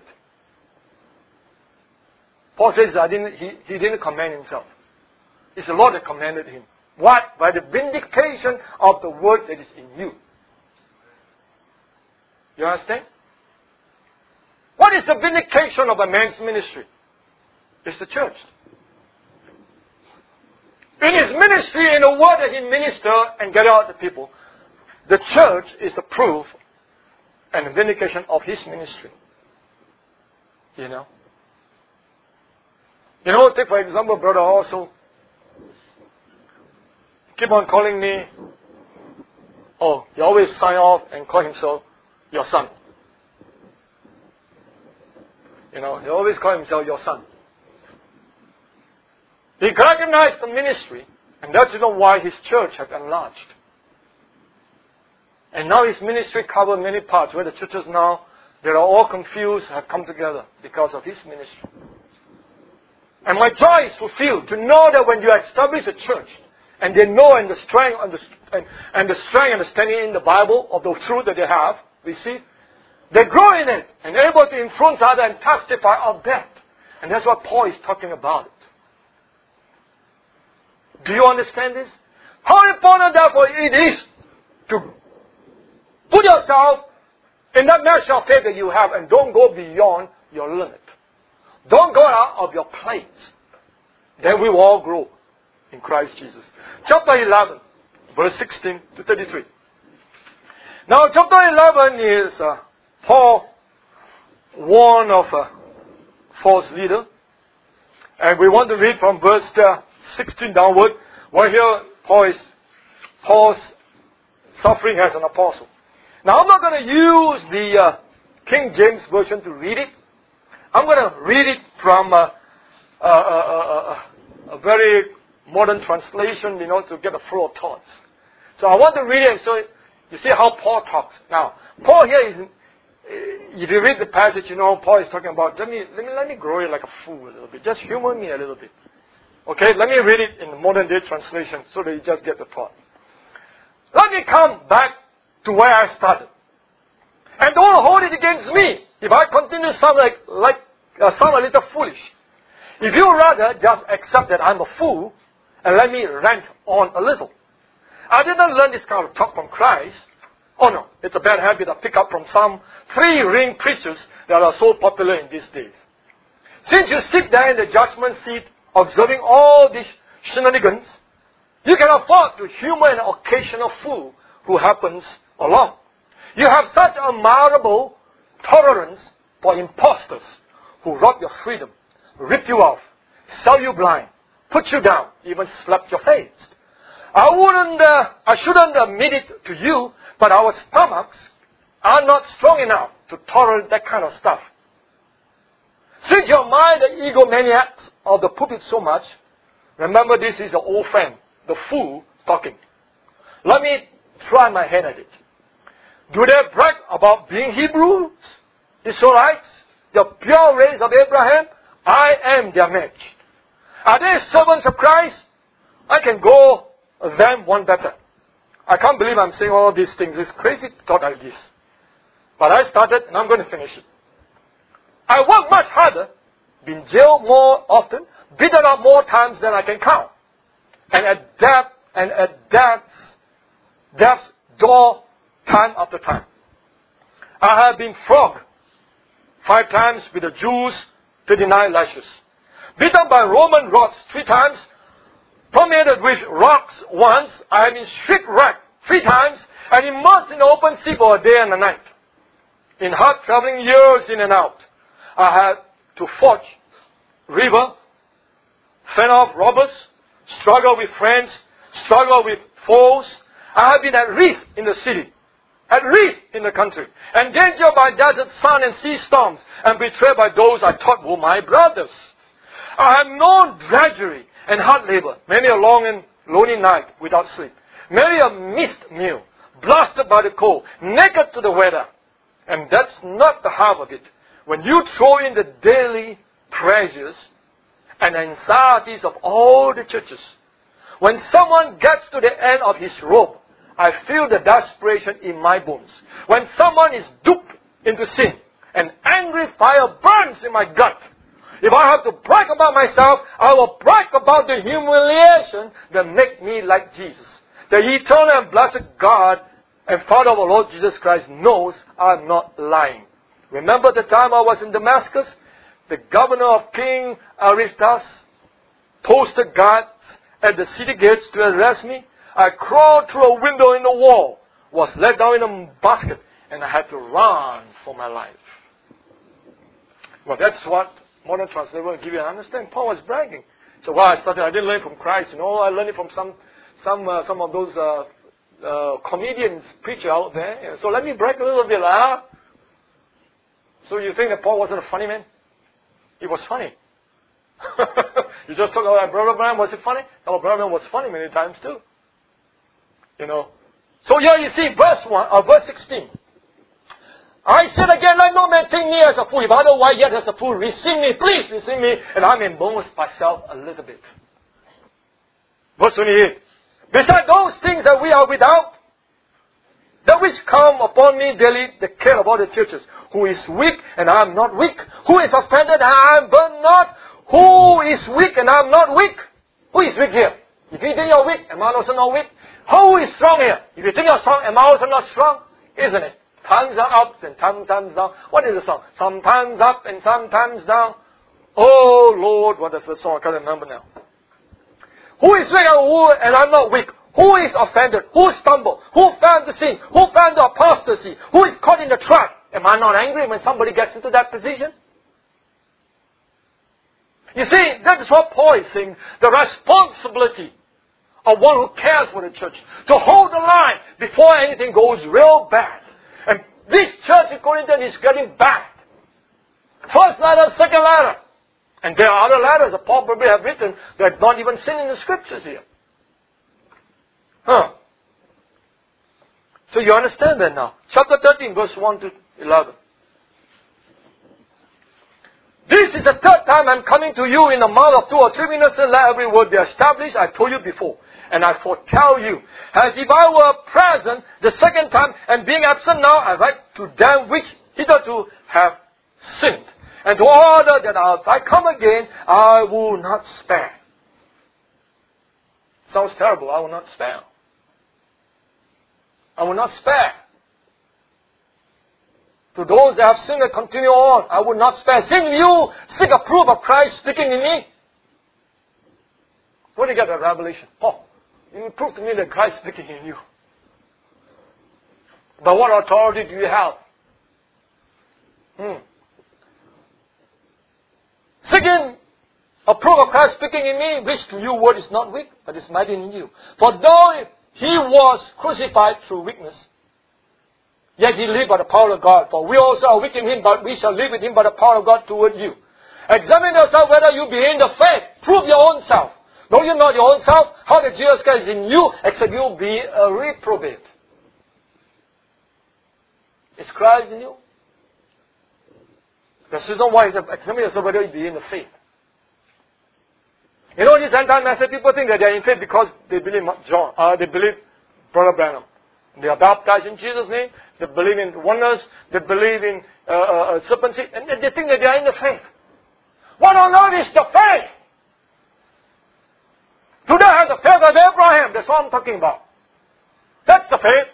Paul says he didn't commend himself. It's the Lord that commended him. What? By the vindication of the word that is in you. You understand? What is the vindication of a man's ministry? It's the church. In his ministry, in the word that he ministers and get out to people, the church is the proof and the vindication of his ministry. You know? Take for example, Brother also keep on calling me. Oh, he always sign off and call himself your son. He always call himself your son. He recognized the ministry, and that's why his church has enlarged. And now his ministry covers many parts where the churches now, they are all confused, have come together because of his ministry. And my joy is fulfilled to know that when you establish a church, and they know and the strength and the strength and the standing in the Bible of the truth that they have, we see, they grow in it and are able to influence others and testify of that. And that's what Paul is talking about. Do you understand this? How important, therefore, it is to put yourself in that measure of faith that you have and don't go beyond your limit. Don't go out of your place. Then we will all grow in Christ Jesus. Chapter 11, verse 16 to 33. Now, chapter 11 is Paul warned of a false leader. And we want to read from verse 16 downward, where here Paul's suffering as an apostle. Now, I'm not going to use the King James Version to read it. I'm going to read it from a very modern translation, to get a flow of thoughts. So I want to read it so You see how Paul talks. Now, Paul here is, if you read the passage, you know, Paul is talking about, let me grow it like a fool a little bit. Just humor me a little bit. Okay, let me read it in the modern day translation so that you just get the thought. Let me come back to where I started. And don't hold it against me if I continue to sound sound a little foolish. If you rather just accept that I'm a fool and let me rant on a little. I didn't learn this kind of talk from Christ. Oh no, it's a bad habit I pick up from some three-ring preachers that are so popular in these days. Since you sit there in the judgment seat observing all these shenanigans, you can afford to humor an occasional fool who happens along. You have such admirable tolerance for impostors who rob your freedom, rip you off, sell you blind, put you down, even slap your face. I shouldn't admit it to you, but our stomachs are not strong enough to tolerate that kind of stuff. Since you admire the egomaniacs of the pulpit so much, remember this is an old friend, the fool, talking. Let me try my hand at it. Do they brag about being Hebrews, Israelites, the pure race of Abraham? I am their match. Are they servants of Christ? I can go them one better. I can't believe I'm saying all these things. It's crazy to talk like this. But I started and I'm going to finish it. I work much harder, been jailed more often, beaten up more times than I can count. And at death's door time after time. I have been flogged 5 times with the Jews' 39 lashes. Beaten by Roman rods 3 times. Tormented with rocks once. I have been shipwrecked 3 times and immersed in the open sea for a day and a night. In hard traveling years in and out, I had to forge river, fend off robbers, struggle with friends, struggle with foes. I have been at risk in the city, at risk in the country, endangered by desert sun and sea storms, and betrayed by those I thought were my brothers. I have known drudgery and hard labor, many a long and lonely night without sleep, many a missed meal, blasted by the cold, naked to the weather. And that's not the half of it. When you throw in the daily pressures and anxieties of all the churches, when someone gets to the end of his rope, I feel the desperation in my bones. When someone is duped into sin, an angry fire burns in my gut. If I have to brag about myself, I will brag about the humiliation that make me like Jesus. The eternal and blessed God and Father of our Lord Jesus Christ knows I'm not lying. Remember the time I was in Damascus? The governor of King Aristas posted guards at the city gates to arrest me. I crawled through a window in the wall, was let down in a basket, and I had to run for my life. Well, that's what modern translation will give you an understanding. Paul was bragging. So I didn't learn it from Christ. I learned it from some of those comedians, preacher out there. So let me brag a little bit. So you think that Paul wasn't a funny man? He was funny. You just talk about Brother Branham, was it funny? No, Brother Branham was funny many times too. So here you see verse 16. I said again, let no man think me as a fool. If otherwise yet as a fool, receive me, please receive me, and I may boast myself a little bit. Verse 28. Besides those things that we are without, that which come upon me daily, the care of all the churches. Who is weak and I am not weak? Who is offended and I am burnt not? Who is weak and I am not weak? Who is weak here? If you think you're weak, am I also not weak? Who is strong here? If you think you're strong, am I also not strong? Isn't it? Times are up and times down. What is the song? Sometimes up and sometimes down. Oh Lord, what is the song? I can't remember now. Who is weak and I'm not weak? Who is offended? Who stumbled? Who found the sin? Who found the apostasy? Who is caught in the trap? Am I not angry when somebody gets into that position? You see, that is what Paul is saying. The responsibility of one who cares for the church. To hold the line before anything goes real bad. And this church in Corinth is getting bad. First letter, second letter. And there are other letters that Paul probably have written that are not even seen in the scriptures here. So you understand that now. Chapter 13, verse 1 to 11. This is the third time I'm coming to you in the mouth of 2 or 3 witnesses. Let every word be established. I told you before. And I foretell you, as if I were present the second time, and being absent now, I write to them which hitherto have sinned. And to order that if I come again, I will not spare. Sounds terrible. I will not spare. I will not spare. To those that have sinned and continue on, I will not spare. Since you seek a proof of Christ speaking in me. Where do you get that revelation? Paul, you prove to me that Christ is speaking in you. But what authority do you have? Seeking a proof of Christ speaking in me, which to you word is not weak, but is mighty in you. For though he was crucified through weakness, yet he lived by the power of God. For we also are weak in him, but we shall live with him by the power of God toward you. Examine yourself whether you be in the faith. Prove your own self. Know you not your own self? How that Jesus Christ is in you, except you be a reprobate. Is Christ in you? The reason why is examine yourself whether you be in the faith. You know, this entire message, people think that they are in faith because they believe they believe Brother Branham. They are baptized in Jesus' name. They believe in wonders. They believe in serpent seed. And they think that they are in the faith. What on earth is the faith? Do they have the faith of Abraham? That's what I'm talking about. That's the faith.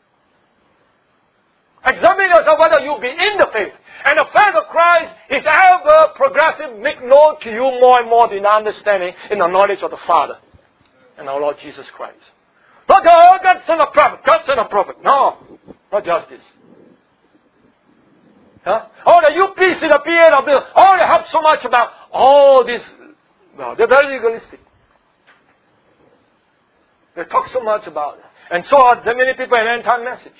Examine yourself whether you be in the faith. And the faith of Christ is ever progressive, make known to you more and more in understanding, in the knowledge of the Father and our Lord Jesus Christ. Not God sent a prophet, God sent a prophet. No, not just this. Huh? Oh, the UPC, the PA, oh, they have so much about all this. Well, they're very legalistic. They talk so much about it. And so are there many people in end-time message.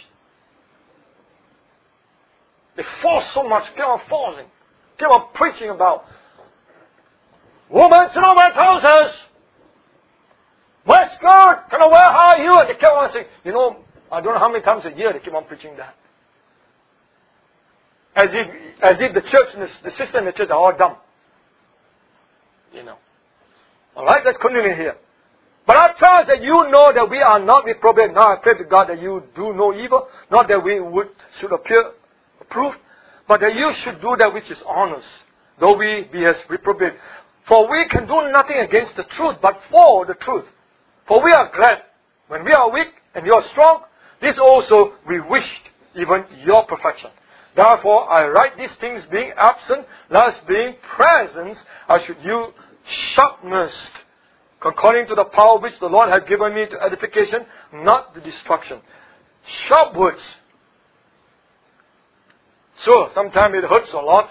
They force so much, keep on forcing, keep on preaching about women should not wear trousers, wear skirt, cannot wear high heel. And they keep on saying, you know, I don't know how many times a year they keep on preaching that. As if the church and the sister in the church are all dumb. You know. Alright, let's continue here. But I trust that you know that we are not reprobate. Now I pray to God that you do no evil, not that we should appear approved, but that you should do that which is honest, though we be as reprobate. For we can do nothing against the truth, but for the truth. For we are glad when we are weak and you are strong. This also we wished, even your perfection. Therefore I write these things being absent, lest being present I should use sharpness, according to the power which the Lord has given me to edification, not to destruction. Sharp words. Sure, sometimes it hurts a lot.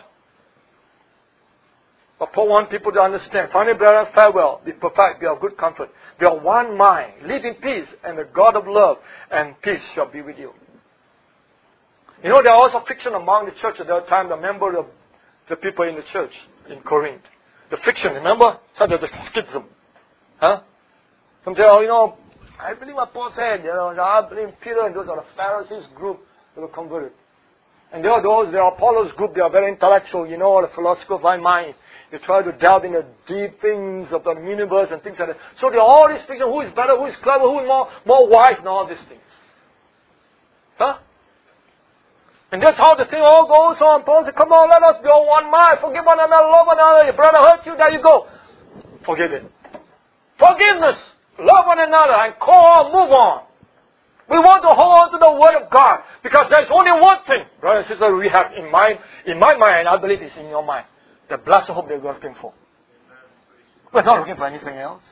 But Paul wants people to understand. Finally, brethren, farewell. Be perfect, be of good comfort. Be of one mind. Live in peace, and the God of love and peace shall be with you. You know, there was also friction among the church at that time. The member of the people in the church in Corinth. The friction, remember? Such as the schism. Huh? Some say, oh, you know, I believe what Paul said. You know, I believe Peter and those are the Pharisees group that were converted. And there are Apollos group, they are very intellectual, you know, the philosopher of my mind. They try to delve into deep things of the universe and things like that. So there are all these things, who is better, who is clever, who is more wise, and all these things. Huh? And that's how the thing all goes on. Paul said, come on, let us be on one mind. Forgive one another, love one another. Your brother hurt you, there you go. Forgive it. Forgiveness. Love one another and call on, move on. We want to hold on to the Word of God. Because there's only one thing, brothers and sisters, we have in my mind, I believe it's in your mind. The blessed hope that we're looking for. We're not looking for anything else.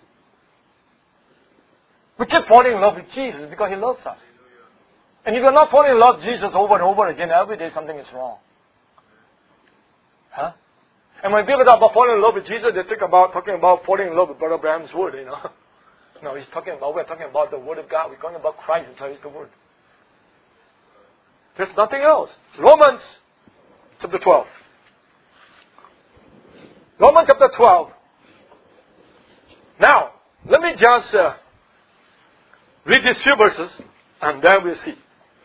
We keep falling in love with Jesus because He loves us. And if you're not falling in love with Jesus over and over again, every day something is wrong. Huh? And when people talk about falling in love with Jesus, they think about talking about falling in love with Brother Branham's Word, you know. No, we're talking about the Word of God. We're talking about Christ and His Word. There's nothing else. Romans chapter 12. Romans chapter 12. Now, let me just read these few verses and then we'll see.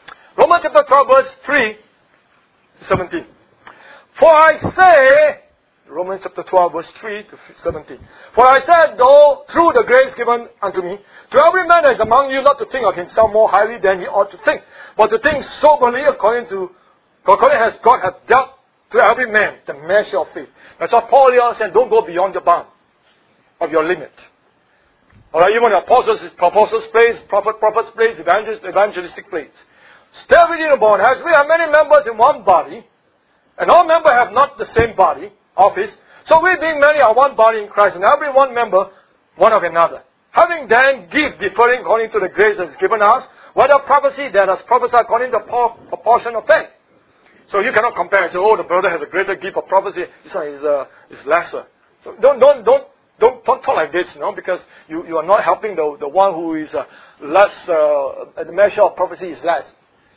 Romans chapter 12 verse 3 to 17. For I say, Romans chapter 12 verse 3 to 17. For I said, though through the grace given unto me, to every man that is among you not to think of himself more highly than he ought to think, but to think soberly according as God hath dealt to every man the measure of faith. That's what Paul here said, don't go beyond the bound of your limit. Alright, even the apostles place, prophets place, evangelistic place. Stay within the bond. As we have many members in one body, and all members have not the same body, office, so we being many are one body in Christ, and every one member one of another. Having then gift differing according to the grace that is given us, whether prophecy, that is prophesied according to the proportion of faith. So you cannot compare and say, oh, the brother has a greater gift of prophecy, this one is lesser. So don't talk like this, because you are not helping the one who is less, the measure of prophecy is less,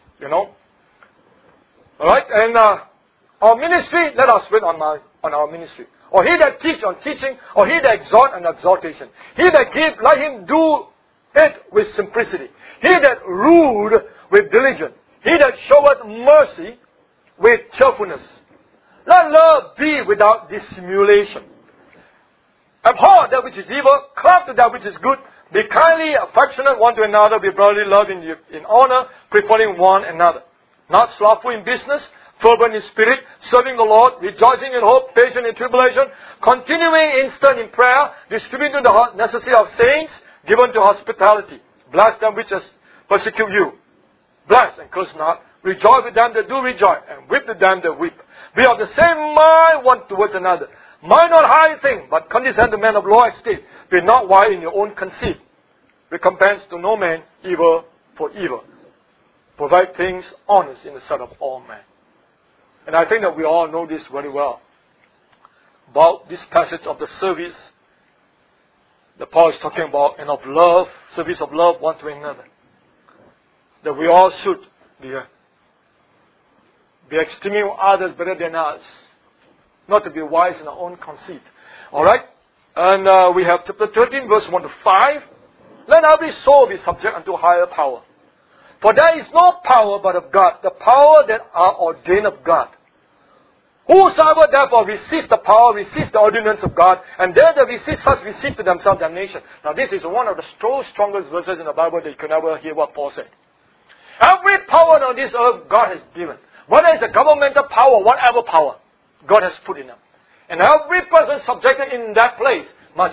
Alright, and our ministry, let us wait on our ministry. Or he that teach on teaching, or he that exhort on exhortation. He that give, let him do it with simplicity. He that ruled with diligence. He that showeth mercy with cheerfulness. Let love be without dissimulation. Abhor that which is evil, cleave to that which is good. Be kindly affectionate one to another, be brotherly love in honor, preferring one another. Not slothful in business, fervent in spirit, serving the Lord, rejoicing in hope, patient in tribulation, continuing instant in prayer, distributing the necessity of saints, given to hospitality. Bless them which persecute you. Bless and curse not. Rejoice with them that do rejoice, and weep with them that weep. Be of the same mind one towards another. Mind not high thing, but condescend to men of low estate. Be not wise in your own conceit. Recompense to no man evil for evil. Provide things honest in the sight of all men. And I think that we all know this very well. About this passage of the service that Paul is talking about, and of love, service of love one to another. That we all should be esteeming others better than us. Not to be wise in our own conceit. Alright? And we have chapter 13 verse 1 to 5. Let every soul be subject unto higher power. For there is no power but of God, the power that are ordained of God. Whosoever therefore receives the power, receives the ordinance of God, and they that receive such receive to themselves damnation. Now this is one of the strongest verses in the Bible that you can ever hear what Paul said. Every power on this earth God has given. Whether it's a governmental power, whatever power, God has put in them. And every person subjected in that place must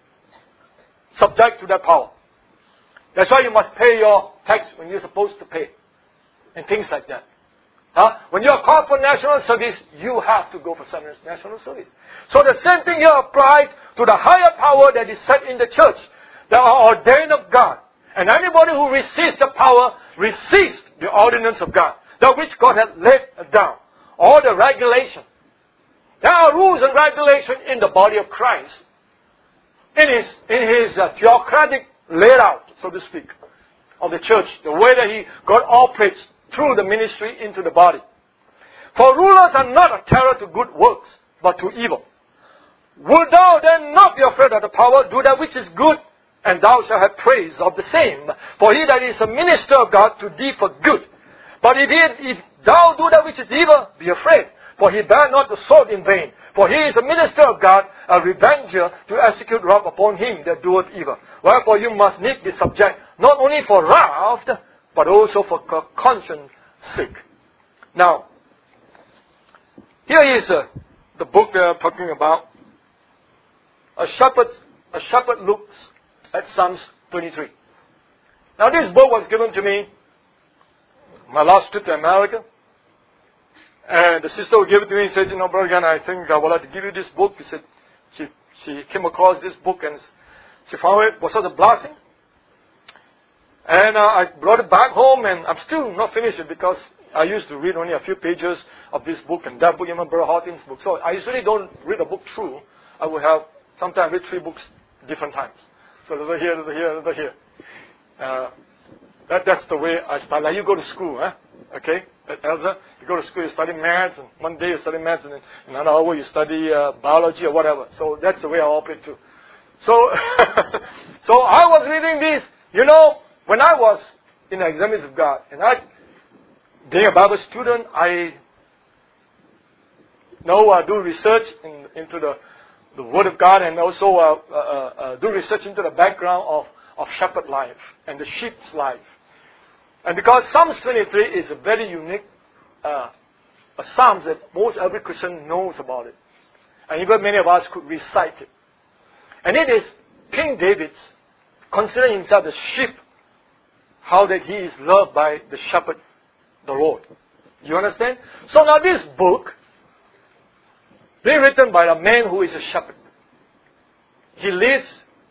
subject to that power. That's why you must pay your tax when you're supposed to pay. And things like that. When you are called for national service, you have to go for national service. So the same thing here applies to the higher power that is set in the church, that are ordained of God. And anybody who receives the power, receives the ordinance of God, that which God has laid down. All the regulation. There are rules and regulations in the body of Christ. In his theocratic layout, so to speak, of the church, the way that God operates through the ministry into the body. For rulers are not a terror to good works, but to evil. Wilt thou then not be afraid of the power? Do that which is good, and thou shalt have praise of the same. For he that is a minister of God to thee for good. But if thou do that which is evil, be afraid. For he bear not the sword in vain. For he is a minister of God, a revenger to execute wrath upon him that doeth evil. Wherefore you must need be subject, not only for wrath, but also for conscience sake. Now, here is the book they are talking about. A shepherd looks at Psalms 23. Now this book was given to me my last trip to America. And the sister who gave it to me said, Brother Gunn, I think I would like to give you this book. She said she came across this book and she found it was such a blessing. And I brought it back home, and I'm still not finished it because I used to read only a few pages of this book and that book, Brother Hawkins' book. So I usually don't read a book through. I will have sometimes read 3 books different times. So over here, over here, over here. That's the way I start. Like you go to school, okay? At Elsa, you go to school, you study maths, and one day you study maths, and then another hour you study biology or whatever. So that's the way I operate too. So, so I was reading this, when I was in the Assemblies of God, and being a Bible student, I do research into the Word of God, and also do research into the background of shepherd life and the sheep's life. And because Psalms 23 is a very unique a psalm that most every Christian knows about it. And even many of us could recite it. And it is King David's considering himself the sheep, how that he is loved by the shepherd, the Lord. You understand? So now this book, being written by a man who is a shepherd. He lives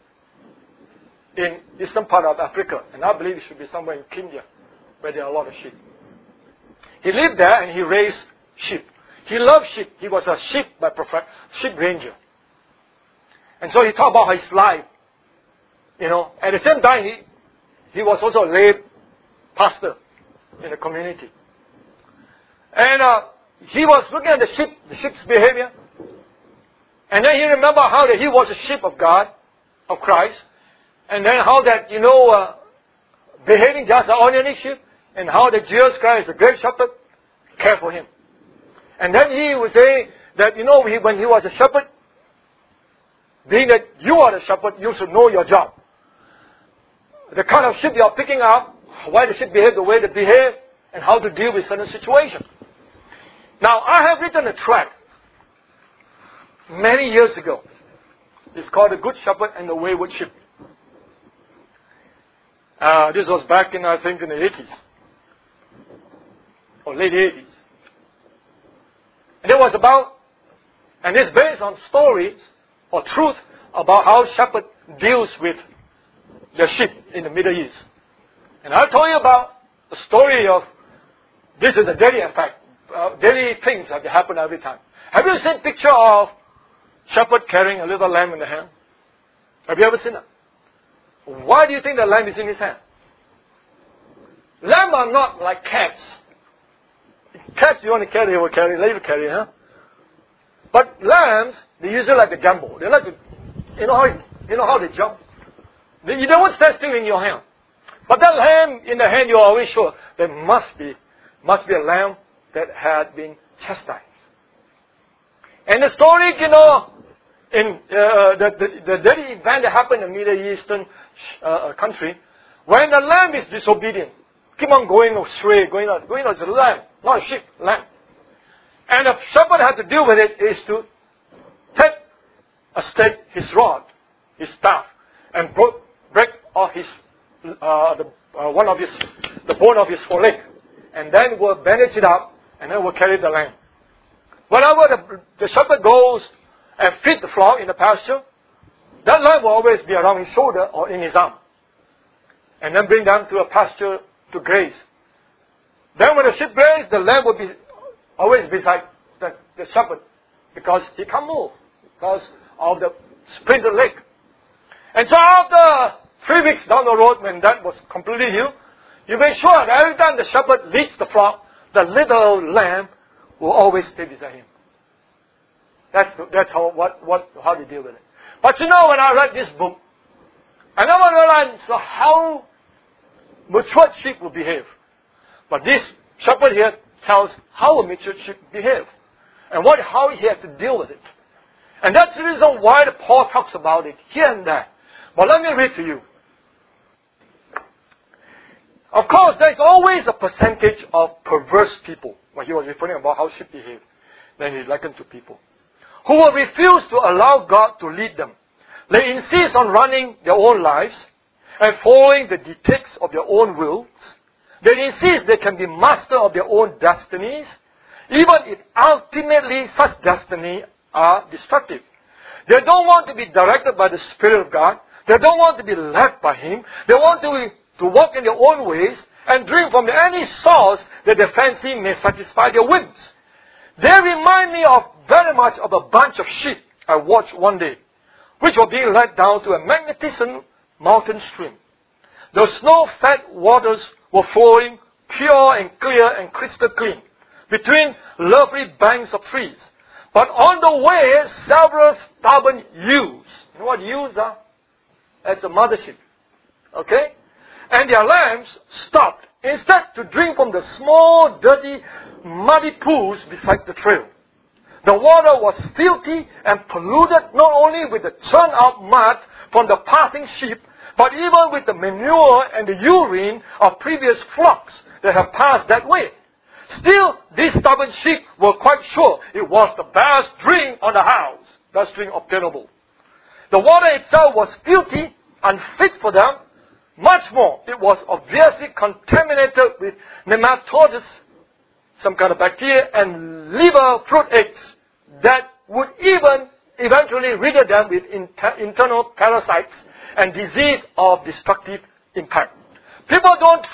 in eastern part of Africa, and I believe it should be somewhere in Kenya, where there are a lot of sheep. He lived there and he raised sheep. He loved sheep. He was a sheep by profession, sheep ranger. And so he talked about his life. At the same time, he was also a lay pastor in the community. And he was looking at the sheep's behavior. And then he remembered how that he was a sheep of God, of Christ. And then how that, behaving just like ordinary sheep. And how that Jesus Christ, the great shepherd, cared for him. And then he would say that, when he was a shepherd, being that you are the shepherd, you should know your job. The kind of sheep you are picking up, why the sheep behave the way they behave, and how to deal with certain situations. Now, I have written a tract many years ago. It's called The Good Shepherd and the Wayward Sheep. This was back in, I think, in the 80s. Or late 80s. And it was about, and it's based on stories or truth about how shepherd deals with the sheep in the Middle East. And I'll tell you about the story of, this is a daily effect, daily things that happen every time. Have you seen a picture of shepherd carrying a little lamb in the hand? Have you ever seen that? Why do you think the lamb is in his hand? Lambs are not like cats. Cats you want to carry, they will carry, let you carry, huh? But lambs, they usually like to gamble. They like to, you know how they jump? You don't stand still in your hand. But that lamb in the hand, you're always sure there must be a lamb that had been chastised. And the story, in the daily event that happened in the Middle Eastern country, when the lamb is disobedient, keep on going astray, going out, it's a lamb, not a sheep, lamb. And the shepherd had to deal with it is to take a stake, his rod, his staff, and break off the bone of his foreleg, and then we'll bandage it up, and then we'll carry the lamb. Whenever the shepherd goes and feed the flock in the pasture, that lamb will always be around his shoulder or in his arm, and then bring them to a pasture to graze. Then when the sheep graze, the lamb will be always beside the shepherd, because he can't move because of the splintered leg. And so after 3 weeks down the road, when that was completely healed, you make sure that every time the shepherd leads the flock, the little lamb will always stay beside him. That's how they deal with it. But when I read this book, I never realized how matured sheep will behave. But this shepherd here tells how a matured sheep behave and how he had to deal with it. And that's the reason why Paul talks about it here and there. But let me read to you. Of course, there's always a percentage of perverse people. Well, he was referring about how sheep behave. Then he likened to people who will refuse to allow God to lead them. They insist on running their own lives and following the dictates of their own wills. They insist they can be master of their own destinies, even if ultimately such destinies are destructive. They don't want to be directed by the Spirit of God. They don't want to be led by Him. They want to walk in their own ways and drink from any source that they fancy may satisfy their whims. They remind me very much of a bunch of sheep I watched one day, which were being led down to a magnificent mountain stream. The snow-fed waters were flowing pure and clear and crystal clean between lovely banks of trees. But on the way, several stubborn ewes. You know what ewes are? That's a mother sheep. Okay? and their lambs stopped, instead to drink from the small, dirty, muddy pools beside the trail. The water was filthy and polluted not only with the churned-out mud from the passing sheep, but even with the manure and the urine of previous flocks that have passed that way. Still, these stubborn sheep were quite sure it was the best drink on the house, best drink obtainable. The water itself was filthy, unfit for them. Much more, it was obviously contaminated with nematodes, some kind of bacteria, and liver fruit eggs that would even eventually riddle them with internal parasites and disease of destructive impact. People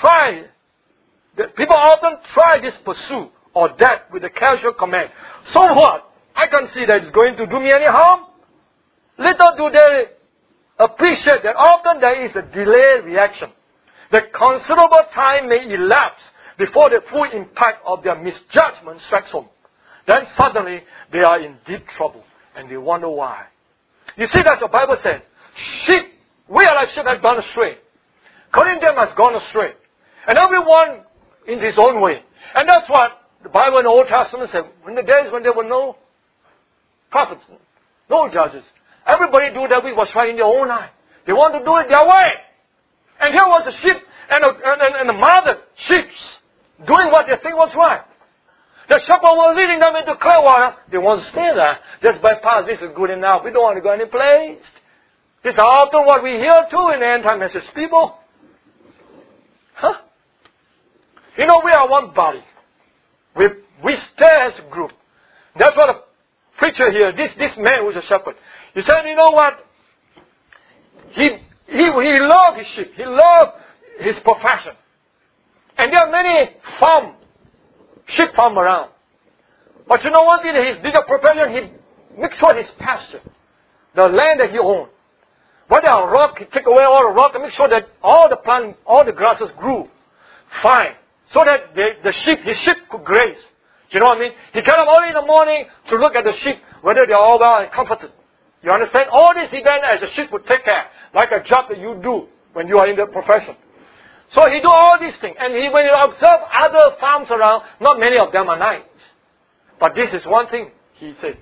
often try this pursuit or that with a casual comment. So what? I can't see that it's going to do me any harm. Little do they appreciate that often there is a delayed reaction. That considerable time may elapse before the full impact of their misjudgment strikes home. Then suddenly they are in deep trouble and they wonder why. You see, that's what the Bible said. Sheep, we are like sheep have gone astray. Corinthians has gone astray. And everyone in his own way. And that's what the Bible in the Old Testament said. In the days when there were no prophets, no judges, everybody do that which was right in their own eye. They want to do it their way. And here was a sheep and a mother sheep doing what they think was right. The shepherd was leading them into clear water. They want to stay there. Just bypass. This is good enough. We don't want to go any place. This is often what we hear too in the end time message people. Huh? You know, we are one body. We stay as a group. That's what the preacher here, this man who's a shepherd, he said, you know what? He loved his sheep. He loved his profession. And there are many sheep farm around. But you know what? In his bigger profession, he makes sure his pasture, the land that he owned. Whether a rock, he take away all the rock and make sure that all the plants, all the grasses grew fine. So that his sheep could graze. Do you know what I mean? He got up early in the morning to look at the sheep, whether they are all well and comforted. You understand? All this he done as a sheep would take care, like a job that you do when you are in the profession. So he do all these things. And when you observe other farms around, not many of them are nice. But this is one thing, he said.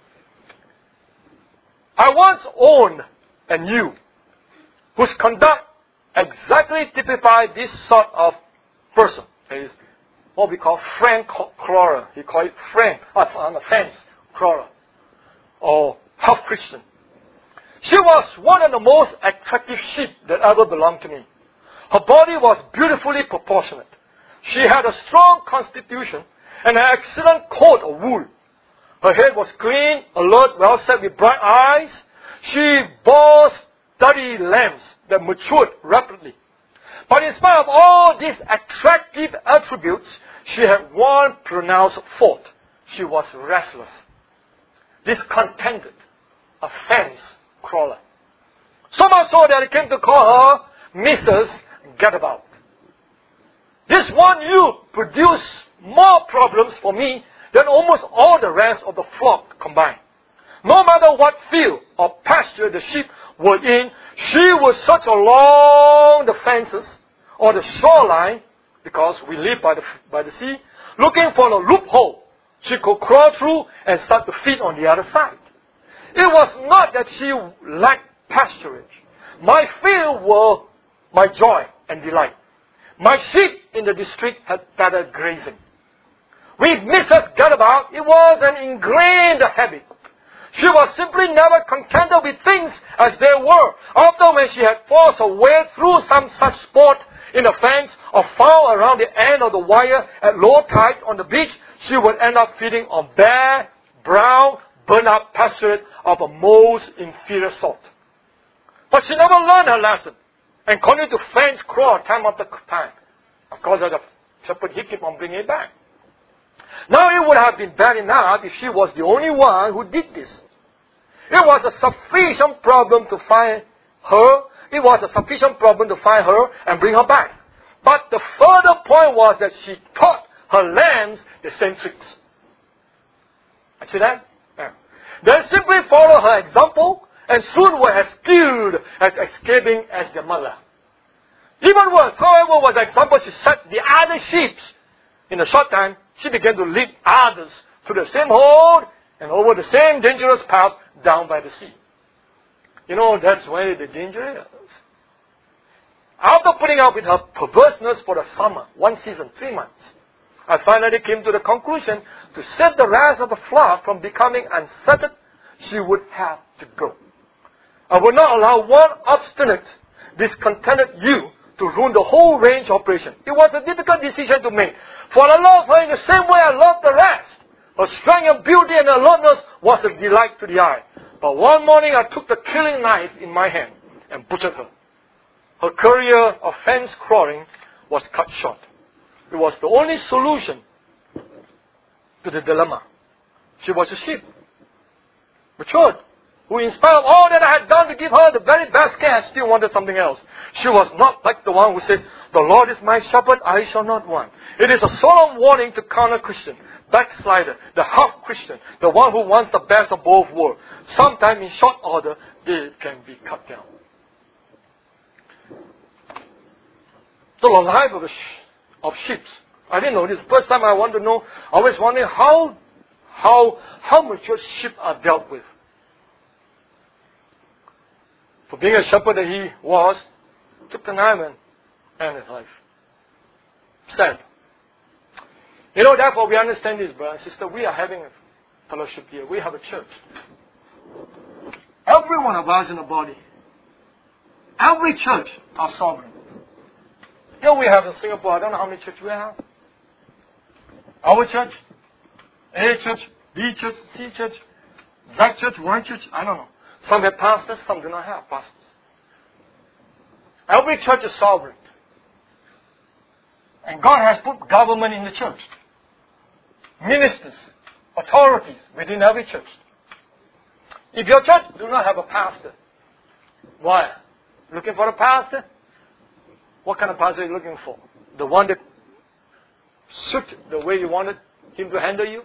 I once owned a ewe whose conduct exactly typified this sort of person. It is what we call friend crawler. He called it fence crawler. Or half-Christian. She was one of the most attractive sheep that ever belonged to me. Her body was beautifully proportionate. She had a strong constitution and an excellent coat of wool. Her head was clean, alert, well set with bright eyes. She bore sturdy lambs that matured rapidly. But in spite of all these attractive attributes, she had one pronounced fault. She was restless, discontented, a fence crawler. So much so that I came to call her Mrs. Gadabout. This one ewe produced more problems for me than almost all the rest of the flock combined. No matter what field or pasture the sheep were in, she would search along the fences or the shoreline, because we live by the sea, looking for a loophole she could crawl through and start to feed on the other side. It was not that she lacked pasturage. My field were my joy and delight. My sheep in the district had better grazing. With Mrs. Gadabout, it was an ingrained habit. She was simply never contented with things as they were. Often when she had forced her way through some such spot in a fence or found around the end of the wire at low tide on the beach, she would end up feeding on bare, brown, burnt-up pasturage of a most inferior sort. But she never learned her lesson and continued to fence crawl time after time. Of course, as a shepherd, he kept on bringing it back. Now, it would have been bad enough if she was the only one who did this. It was a sufficient problem to find her. It was a sufficient problem to find her and bring her back. But the further point was that she taught her lambs the same tricks. See that? Yeah. They simply follow her example and soon were as skilled at escaping as their mother. Even worse, however, was the example she set the other sheep. In a short time, she began to lead others through the same hole and over the same dangerous path down by the sea. You know, that's where the danger is. After putting up with her perverseness for the summer, 1 season, 3 months, I finally came to the conclusion to save the rest of the flock from becoming unsettled, she would have to go. I would not allow one obstinate, discontented ewe to ruin the whole range operation. It was a difficult decision to make, for I loved her in the same way I loved the rest. Her strength and beauty and alertness was a delight to the eye. But one morning I took the killing knife in my hand and butchered her. Her career of fence crawling was cut short. It was the only solution to the dilemma. She was a sheep, matured, who in spite of all that I had done to give her the very best care, still wanted something else. She was not like the one who said, "The Lord is my shepherd, I shall not want." It is a solemn warning to carnal Christian, backslider, the half-Christian, the one who wants the best of both worlds. Sometime in short order, they can be cut down. So the life of sheep. I didn't know this. First time I want to know, I always wondering how mature sheep are dealt with. For being a shepherd that he was, took the knife and ended his life. Sad. You know, therefore we understand this, brother and sister. We are having a fellowship here. We have a church. Every one of us in the body. Every church are sovereign. Here we have in Singapore, I don't know how many churches we have. Our church, A church, B church, C church, Z church, Y church, I don't know. Some have pastors, some do not have pastors. Every church is sovereign. And God has put government in the church. Ministers, authorities within every church. If your church do not have a pastor, why? Looking for a pastor? What kind of pastor are you looking for? The one that suits the way you wanted him to handle you?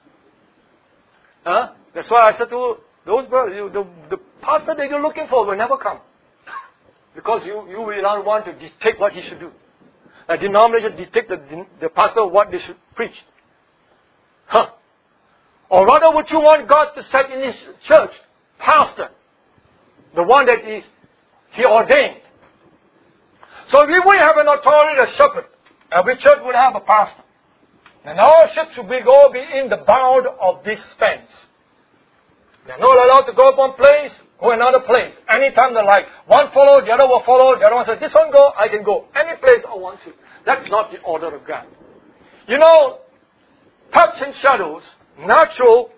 Huh? That's why I said to those brothers, the pastor that you're looking for will never come. Because you will not want to dictate what he should do. A denomination dictate the pastor what they should preach. Huh? Or rather would you want God to set in his church, pastor, the one that he ordained. So if we have an authority, a shepherd, every church would have a pastor. And our ships will all be in the bound of this fence. They're not allowed to go one place, go another place. Anytime they like. One follow, the other will follow, the other one says, this one go, I can go. Any place I want to. That's not the order of God. You know, touch and shadows, natural,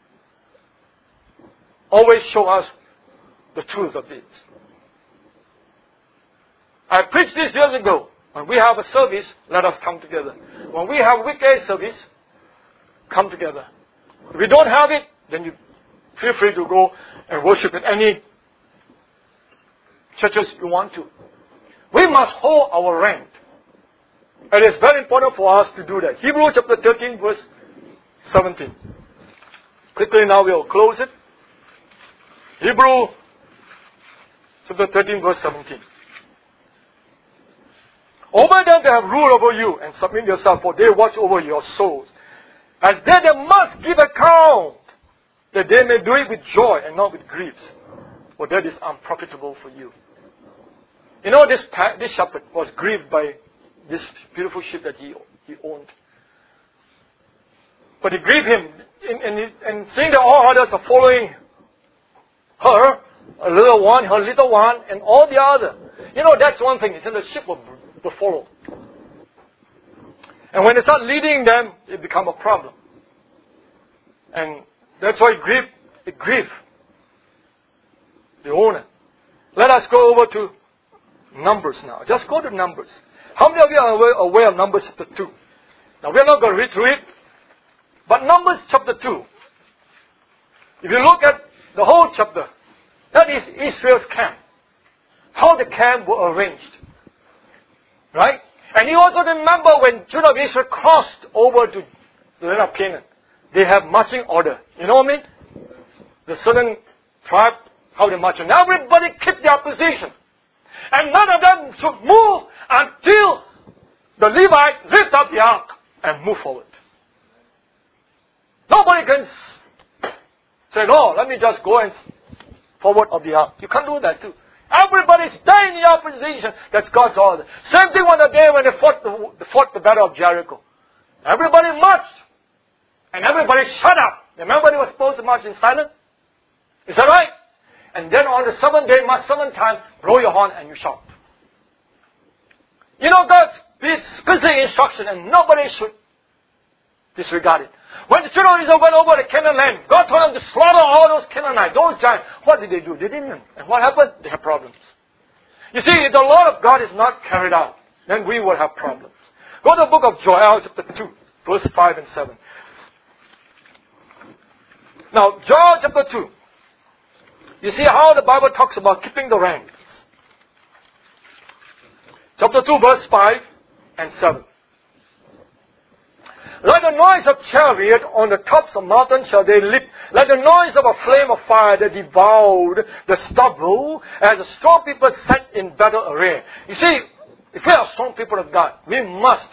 always show us the truth of this. I preached this years ago. When we have a service, let us come together. When we have weekday service, come together. If we don't have it, then you feel free to go and worship in any churches you want to. We must hold our rank. It is very important for us to do that. Hebrews chapter 13 verse 17. Quickly now we'll close it. Hebrews chapter 13 verse 17. Over them they have rule over you, and submit yourself, for they watch over your souls. As they must give account, that they may do it with joy and not with griefs, for that is unprofitable for you. You know, this shepherd was grieved by this beautiful sheep that he owned. But it grieved him, and seeing that all others are following her, her little one, and all the other. You know, that's one thing. It's in the sheep will follow. And when they start leading them, it becomes a problem. And that's why it grieved the owner. Let us go over to Numbers now. Just go to Numbers. How many of you are aware of Numbers chapter 2? Now we are not going to read through it. But Numbers chapter 2. If you look at the whole chapter, that is Israel's camp. How the camp were arranged. Right? And you also remember when children of Israel crossed over to the land of Canaan. They have marching order. You know what I mean? The certain tribe, how they march. And everybody kept their position. And none of them should move until the Levite lift up the ark and move forward. Nobody can say, no, let me just go and forward of the ark. You can't do that too. Everybody stay in your position. That's God's order. Same thing on the day when they fought the battle of Jericho. Everybody marched. And everybody shut up. Remember they were supposed to march in silence? Is that right? And then on the seventh day, march 7 times, blow your horn and you shout. You know, God's specific instruction and nobody should disregard it. When the children of Israel went over the Canaan land, God told them to slaughter all those Canaanites, those giants. What did they do? They didn't. And what happened? They had problems. You see, if the law of God is not carried out, then we will have problems. Go to the book of Joel, chapter 2, verse 5 and 7. Now, Joel chapter 2. You see how the Bible talks about keeping the ranks. Chapter 2, verse 5 and 7. Like the noise of chariot on the tops of mountains shall they leap. Like the noise of a flame of fire that devoured the stubble, as the strong people set in battle array. You see, if we are strong people of God, we must,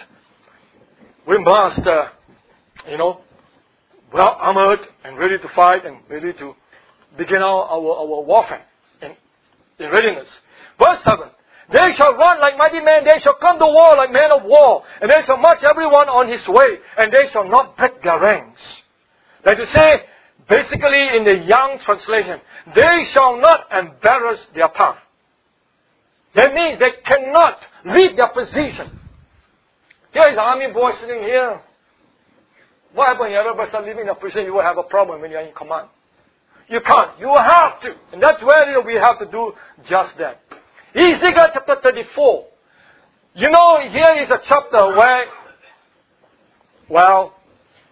well armored and ready to fight and ready to begin our warfare in readiness. Verse 7. They shall run like mighty men, they shall come to war like men of war, and they shall march everyone on his way, and they shall not break their ranks. That is to say, basically in the Young translation, they shall not embarrass their path. That means they cannot leave their position. Here is the army boy sitting here. What happens when you ever start leaving the position? You will have a problem when you are in command. You can't. You will have to. And that's where we have to do just that. Ezekiel chapter 34. You know, here is a chapter where, well,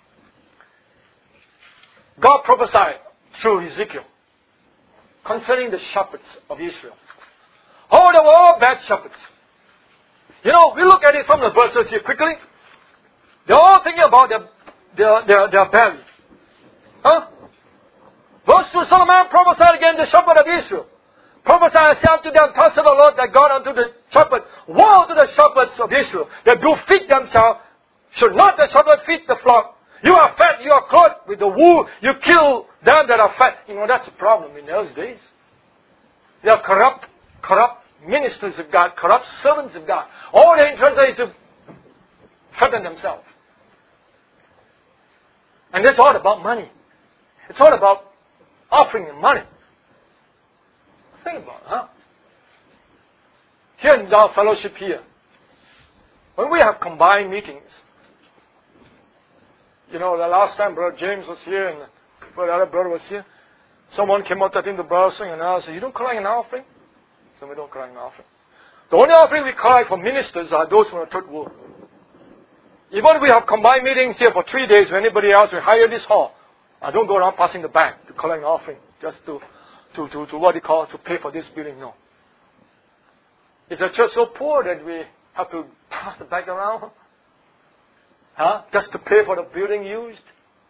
God prophesied through Ezekiel concerning the shepherds of Israel. Oh, they were all bad shepherds. You know, we look at it from the verses here quickly. They're all thinking about their belly. Huh? Verse 2, Solomon prophesied against the shepherd of Israel. Prophesy unto them, thus saith the Lord that God unto the shepherd. Woe to the shepherds of Israel that do feed themselves. Should not the shepherd feed the flock? You are fat, you are clothed with the wool. You kill them that are fat. You know, that's a problem in those days. They are corrupt ministers of God, corrupt servants of God. All their interest is to fatten themselves. And it's all about money. It's all about offering money. Think about it, huh? Here in our fellowship here, when we have combined meetings, you know, the last time Brother James was here and the other brother was here, someone came up, I think the brother saying, and I said, you don't collect an offering? So we don't collect an offering. The only offering we collect for ministers are those from the third world. Even if we have combined meetings here for 3 days, when anybody else will hire this hall, I don't go around passing the bag to collect an offering, just to what they call to pay for this building. No. Is the church so poor that we have to pass the bag around? Huh? Just to pay for the building used?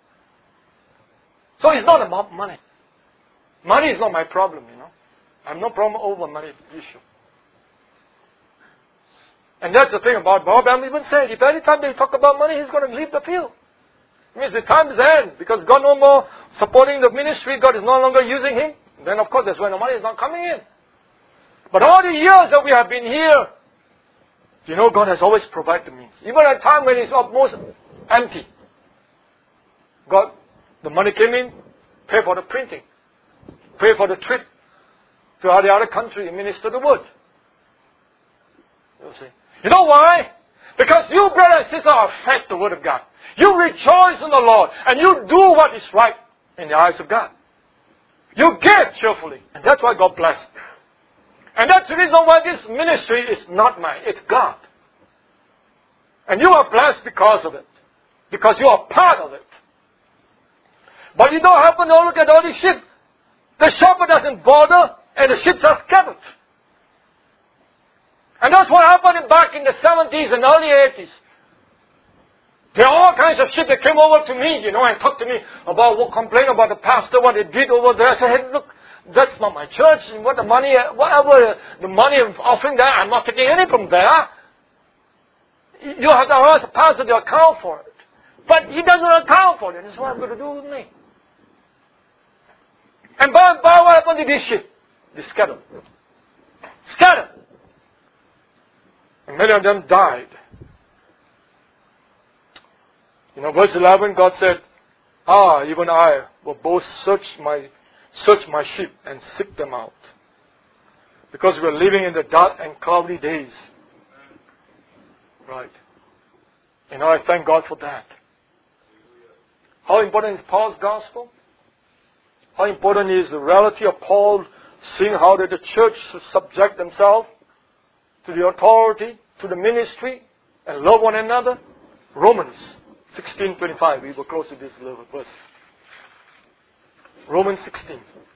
So it's not about money. Money is not my problem, you know. I have no problem over money issue. And that's the thing about Bob. I even said, if any time they talk about money, he's going to leave the field. It means the time is end because God no more supporting the ministry. God is no longer using him. Then, of course, that's when the money is not coming in. But all the years that we have been here, you know, God has always provided the means. Even at a time when it's almost empty. God, the money came in, pay for the printing, pay for the trip to the other country and minister the word. You see. You know why? Because you, brother and sister, are fed the word of God. You rejoice in the Lord and you do what is right in the eyes of God. You give cheerfully. And that's why God blessed. And that's the reason why this ministry is not mine. It's God. And you are blessed because of it. Because you are part of it. But you don't happen to look at all the sheep. The shepherd doesn't bother and the sheep are scattered. And that's what happened back in the 70s and early 80s. There are all kinds of sheep that came over to me, you know, and talked to me about what complain about the pastor, what they did over there. I said, hey, look, That's not my church. Whatever the money offering there, I'm not taking any from there. You have to ask the pastor to account for it. But he doesn't account for it. That's what I'm going to do with me. And by what happened to this ship? They scattered. Scattered. And many of them died. Verse 11, God said, even I will both search my sheep and seek them out. Because we are living in the dark and cloudy days. Right. I thank God for that. How important is Paul's gospel? How important is the reality of Paul seeing how that the church should subject themselves to the authority, to the ministry, and love one another? Romans 16:25. We will close with this little verse. Romans 16,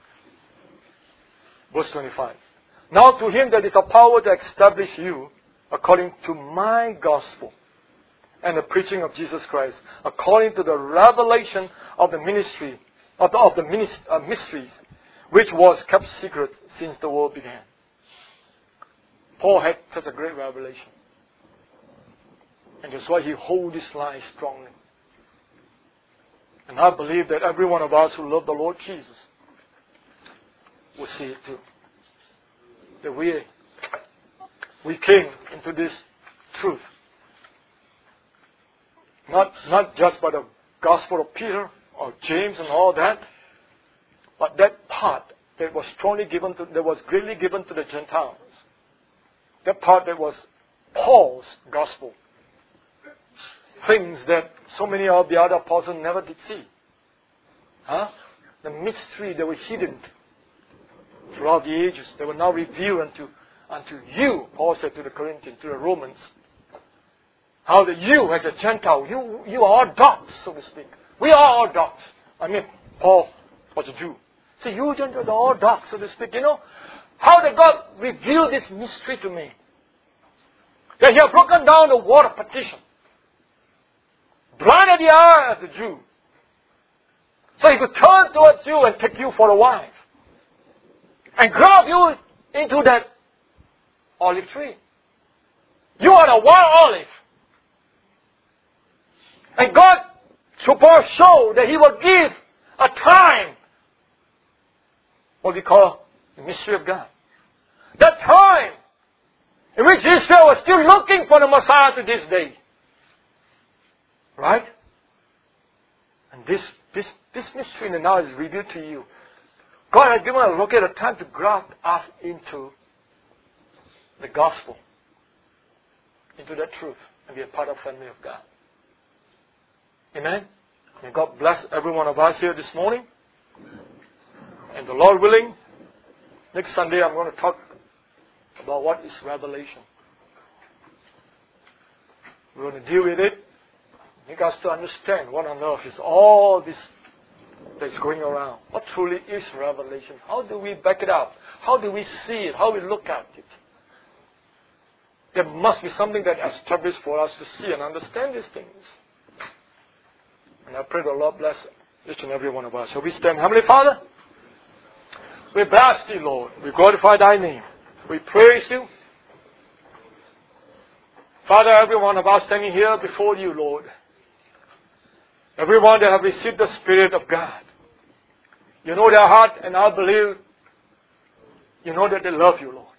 verse 25. Now to him that is a power to establish you according to my gospel and the preaching of Jesus Christ, according to the revelation of the ministry of the mysteries, which was kept secret since the world began. Paul had such a great revelation. And that's why he holds this line strongly. And I believe that every one of us who love the Lord Jesus will see it too. That we came into this truth. Not just by the gospel of Peter or James and all that, but that part that was greatly given to the Gentiles. That part that was Paul's gospel. Things that so many of the other apostles never did see. The mystery that were hidden throughout the ages, they were now revealed unto you, Paul said to the Corinthians, to the Romans. How that you, as a Gentile, you are dogs, so to speak. We are all dogs. Paul was a Jew. So you Gentiles are all dogs, so to speak. How did God reveal this mystery to me? That He had broken down the wall of partition. Blinded the eye of the Jew. So He could turn towards you and take you for a wife. And grab you into that olive tree. You are a wild olive. And God showed that He will give a time, what we call the mystery of God. That time in which Israel was still looking for the Messiah to this day. Right? And this mystery now is revealed to you. God has given us a look at a time to graft us into the gospel, into that truth, and be a part of the family of God. Amen? May God bless every one of us here this morning. And the Lord willing, next Sunday I'm going to talk about what is revelation. We're going to deal with it. Make us to understand what on earth is all this that's going around. What truly is revelation? How do we back it up? How do we see it? How do we look at it? There must be something that is established for us to see and understand these things. And I pray the Lord bless each and every one of us. Shall we stand? Heavenly Father, we bless Thee, Lord. We glorify Thy name. We praise You. Father, every one of us standing here before You, Lord. Everyone that have received the Spirit of God. You know their heart, and I believe You know that they love You, Lord.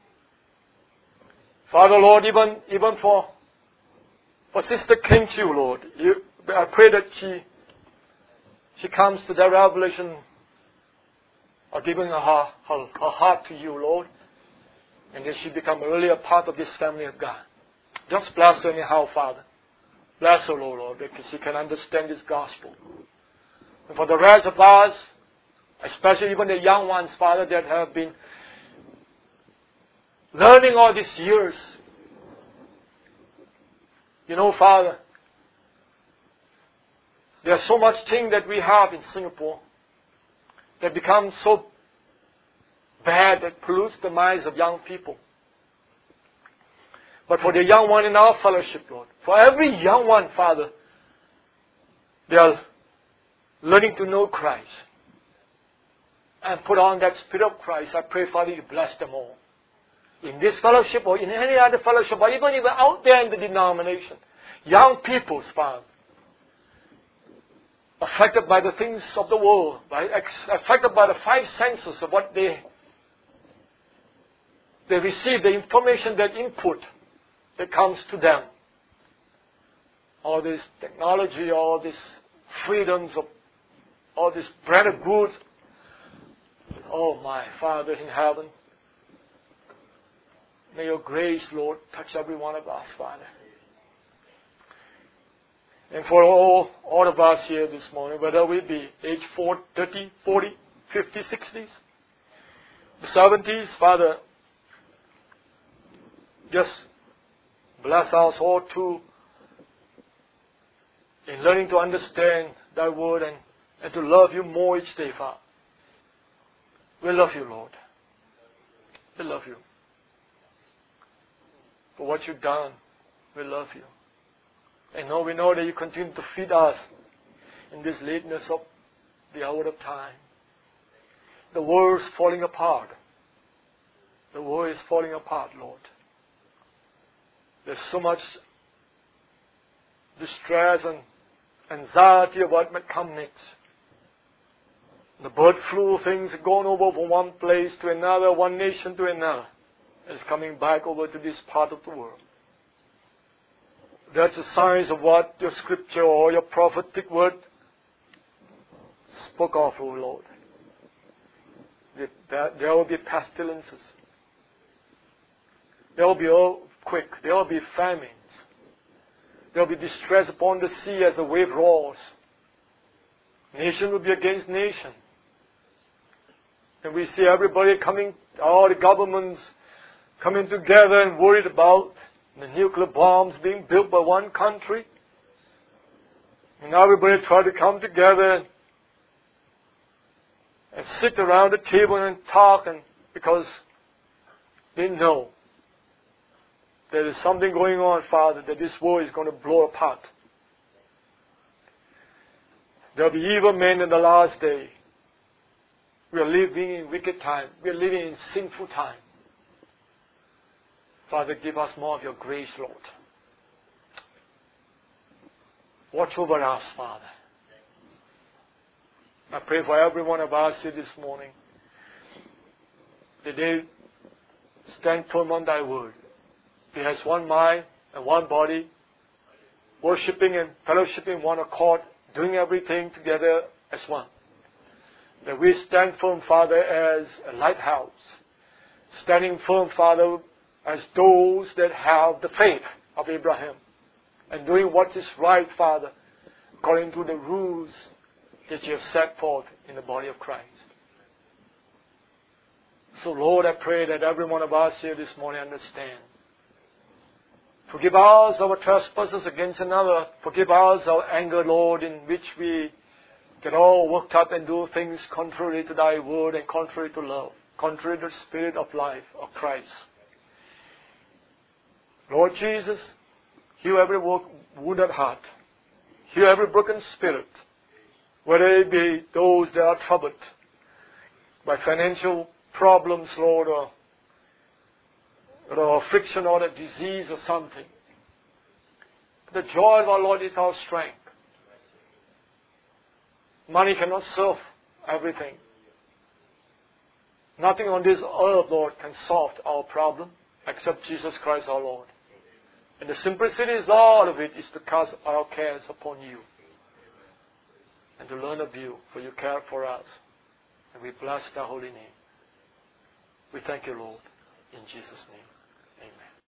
Father, Lord, even for Sister King Chiu, Lord, I pray that she comes to that revelation of giving her heart to You, Lord, and that she become really a part of this family of God. Just bless her anyhow, Father. Bless her, Lord, because she can understand this gospel. And for the rest of us, especially even the young ones, Father, that have been learning all these years. You know, Father, there's so much thing that we have in Singapore that becomes so bad that pollutes the minds of young people. But for the young one in our fellowship, Lord, for every young one, Father, they are learning to know Christ. and put on that Spirit of Christ, I pray, Father, you bless them all. In this fellowship or in any other fellowship, or even out there in the denomination, young peoples, Father, affected by the things of the world, affected by the five senses of what they receive, the information, that input that comes to them. All this technology, all these freedoms of all this branded goods. Oh my Father in heaven, may your grace, Lord, touch every one of us, Father. And for all of us here this morning, whether we be age 30, 40, 50, 60s, the 70s, Father, just bless us all too in learning to understand Thy Word and to love You more each day, Father. We love You, Lord. We love You. For what You've done, we love You. And we know that You continue to feed us in this lateness of the hour of time. The world is falling apart. The world is falling apart, Lord. There's so much distress and anxiety of what might come next. The bird flu things are going over from one place to another, one nation to another. It's coming back over to this part of the world. That's the signs of what your scripture or your prophetic word spoke of, O Lord. That there will be pestilences. There will be earthquake. There will be famines. There will be distress upon the sea as the wave roars. Nation will be against nation. And we see everybody coming, all the governments coming together and worried about the nuclear bombs being built by one country. And everybody try to come together and sit around the table and talk, and because they know there is something going on, Father, that this world is going to blow apart. There will be evil men in the last day. We are living in wicked time. We are living in sinful time. Father, give us more of your grace, Lord. Watch over us, Father. I pray for every one of us here this morning that they stand firm on Thy word. Be as one mind and one body, worshipping and fellowshipping in one accord, doing everything together as one. That we stand firm, Father, as a lighthouse. Standing firm, Father, as those that have the faith of Abraham. And doing what is right, Father, according to the rules that You have set forth in the body of Christ. So, Lord, I pray that every one of us here this morning understand. Forgive us our trespasses against another. Forgive us our anger, Lord, in which we get all worked up and do things contrary to Thy word and contrary to love, contrary to the Spirit of life of Christ. Lord Jesus, heal every wounded heart. Heal every broken spirit. Whether it be those that are troubled by financial problems, Lord, or affliction or a disease or something. The joy of our Lord is our strength. Money cannot solve everything. Nothing on this earth, Lord, can solve our problem except Jesus Christ our Lord. And the simplicity is all of it is to cast our cares upon You and to learn of You, for You care for us. And we bless Thy holy name. We thank You, Lord, in Jesus' name. Amen.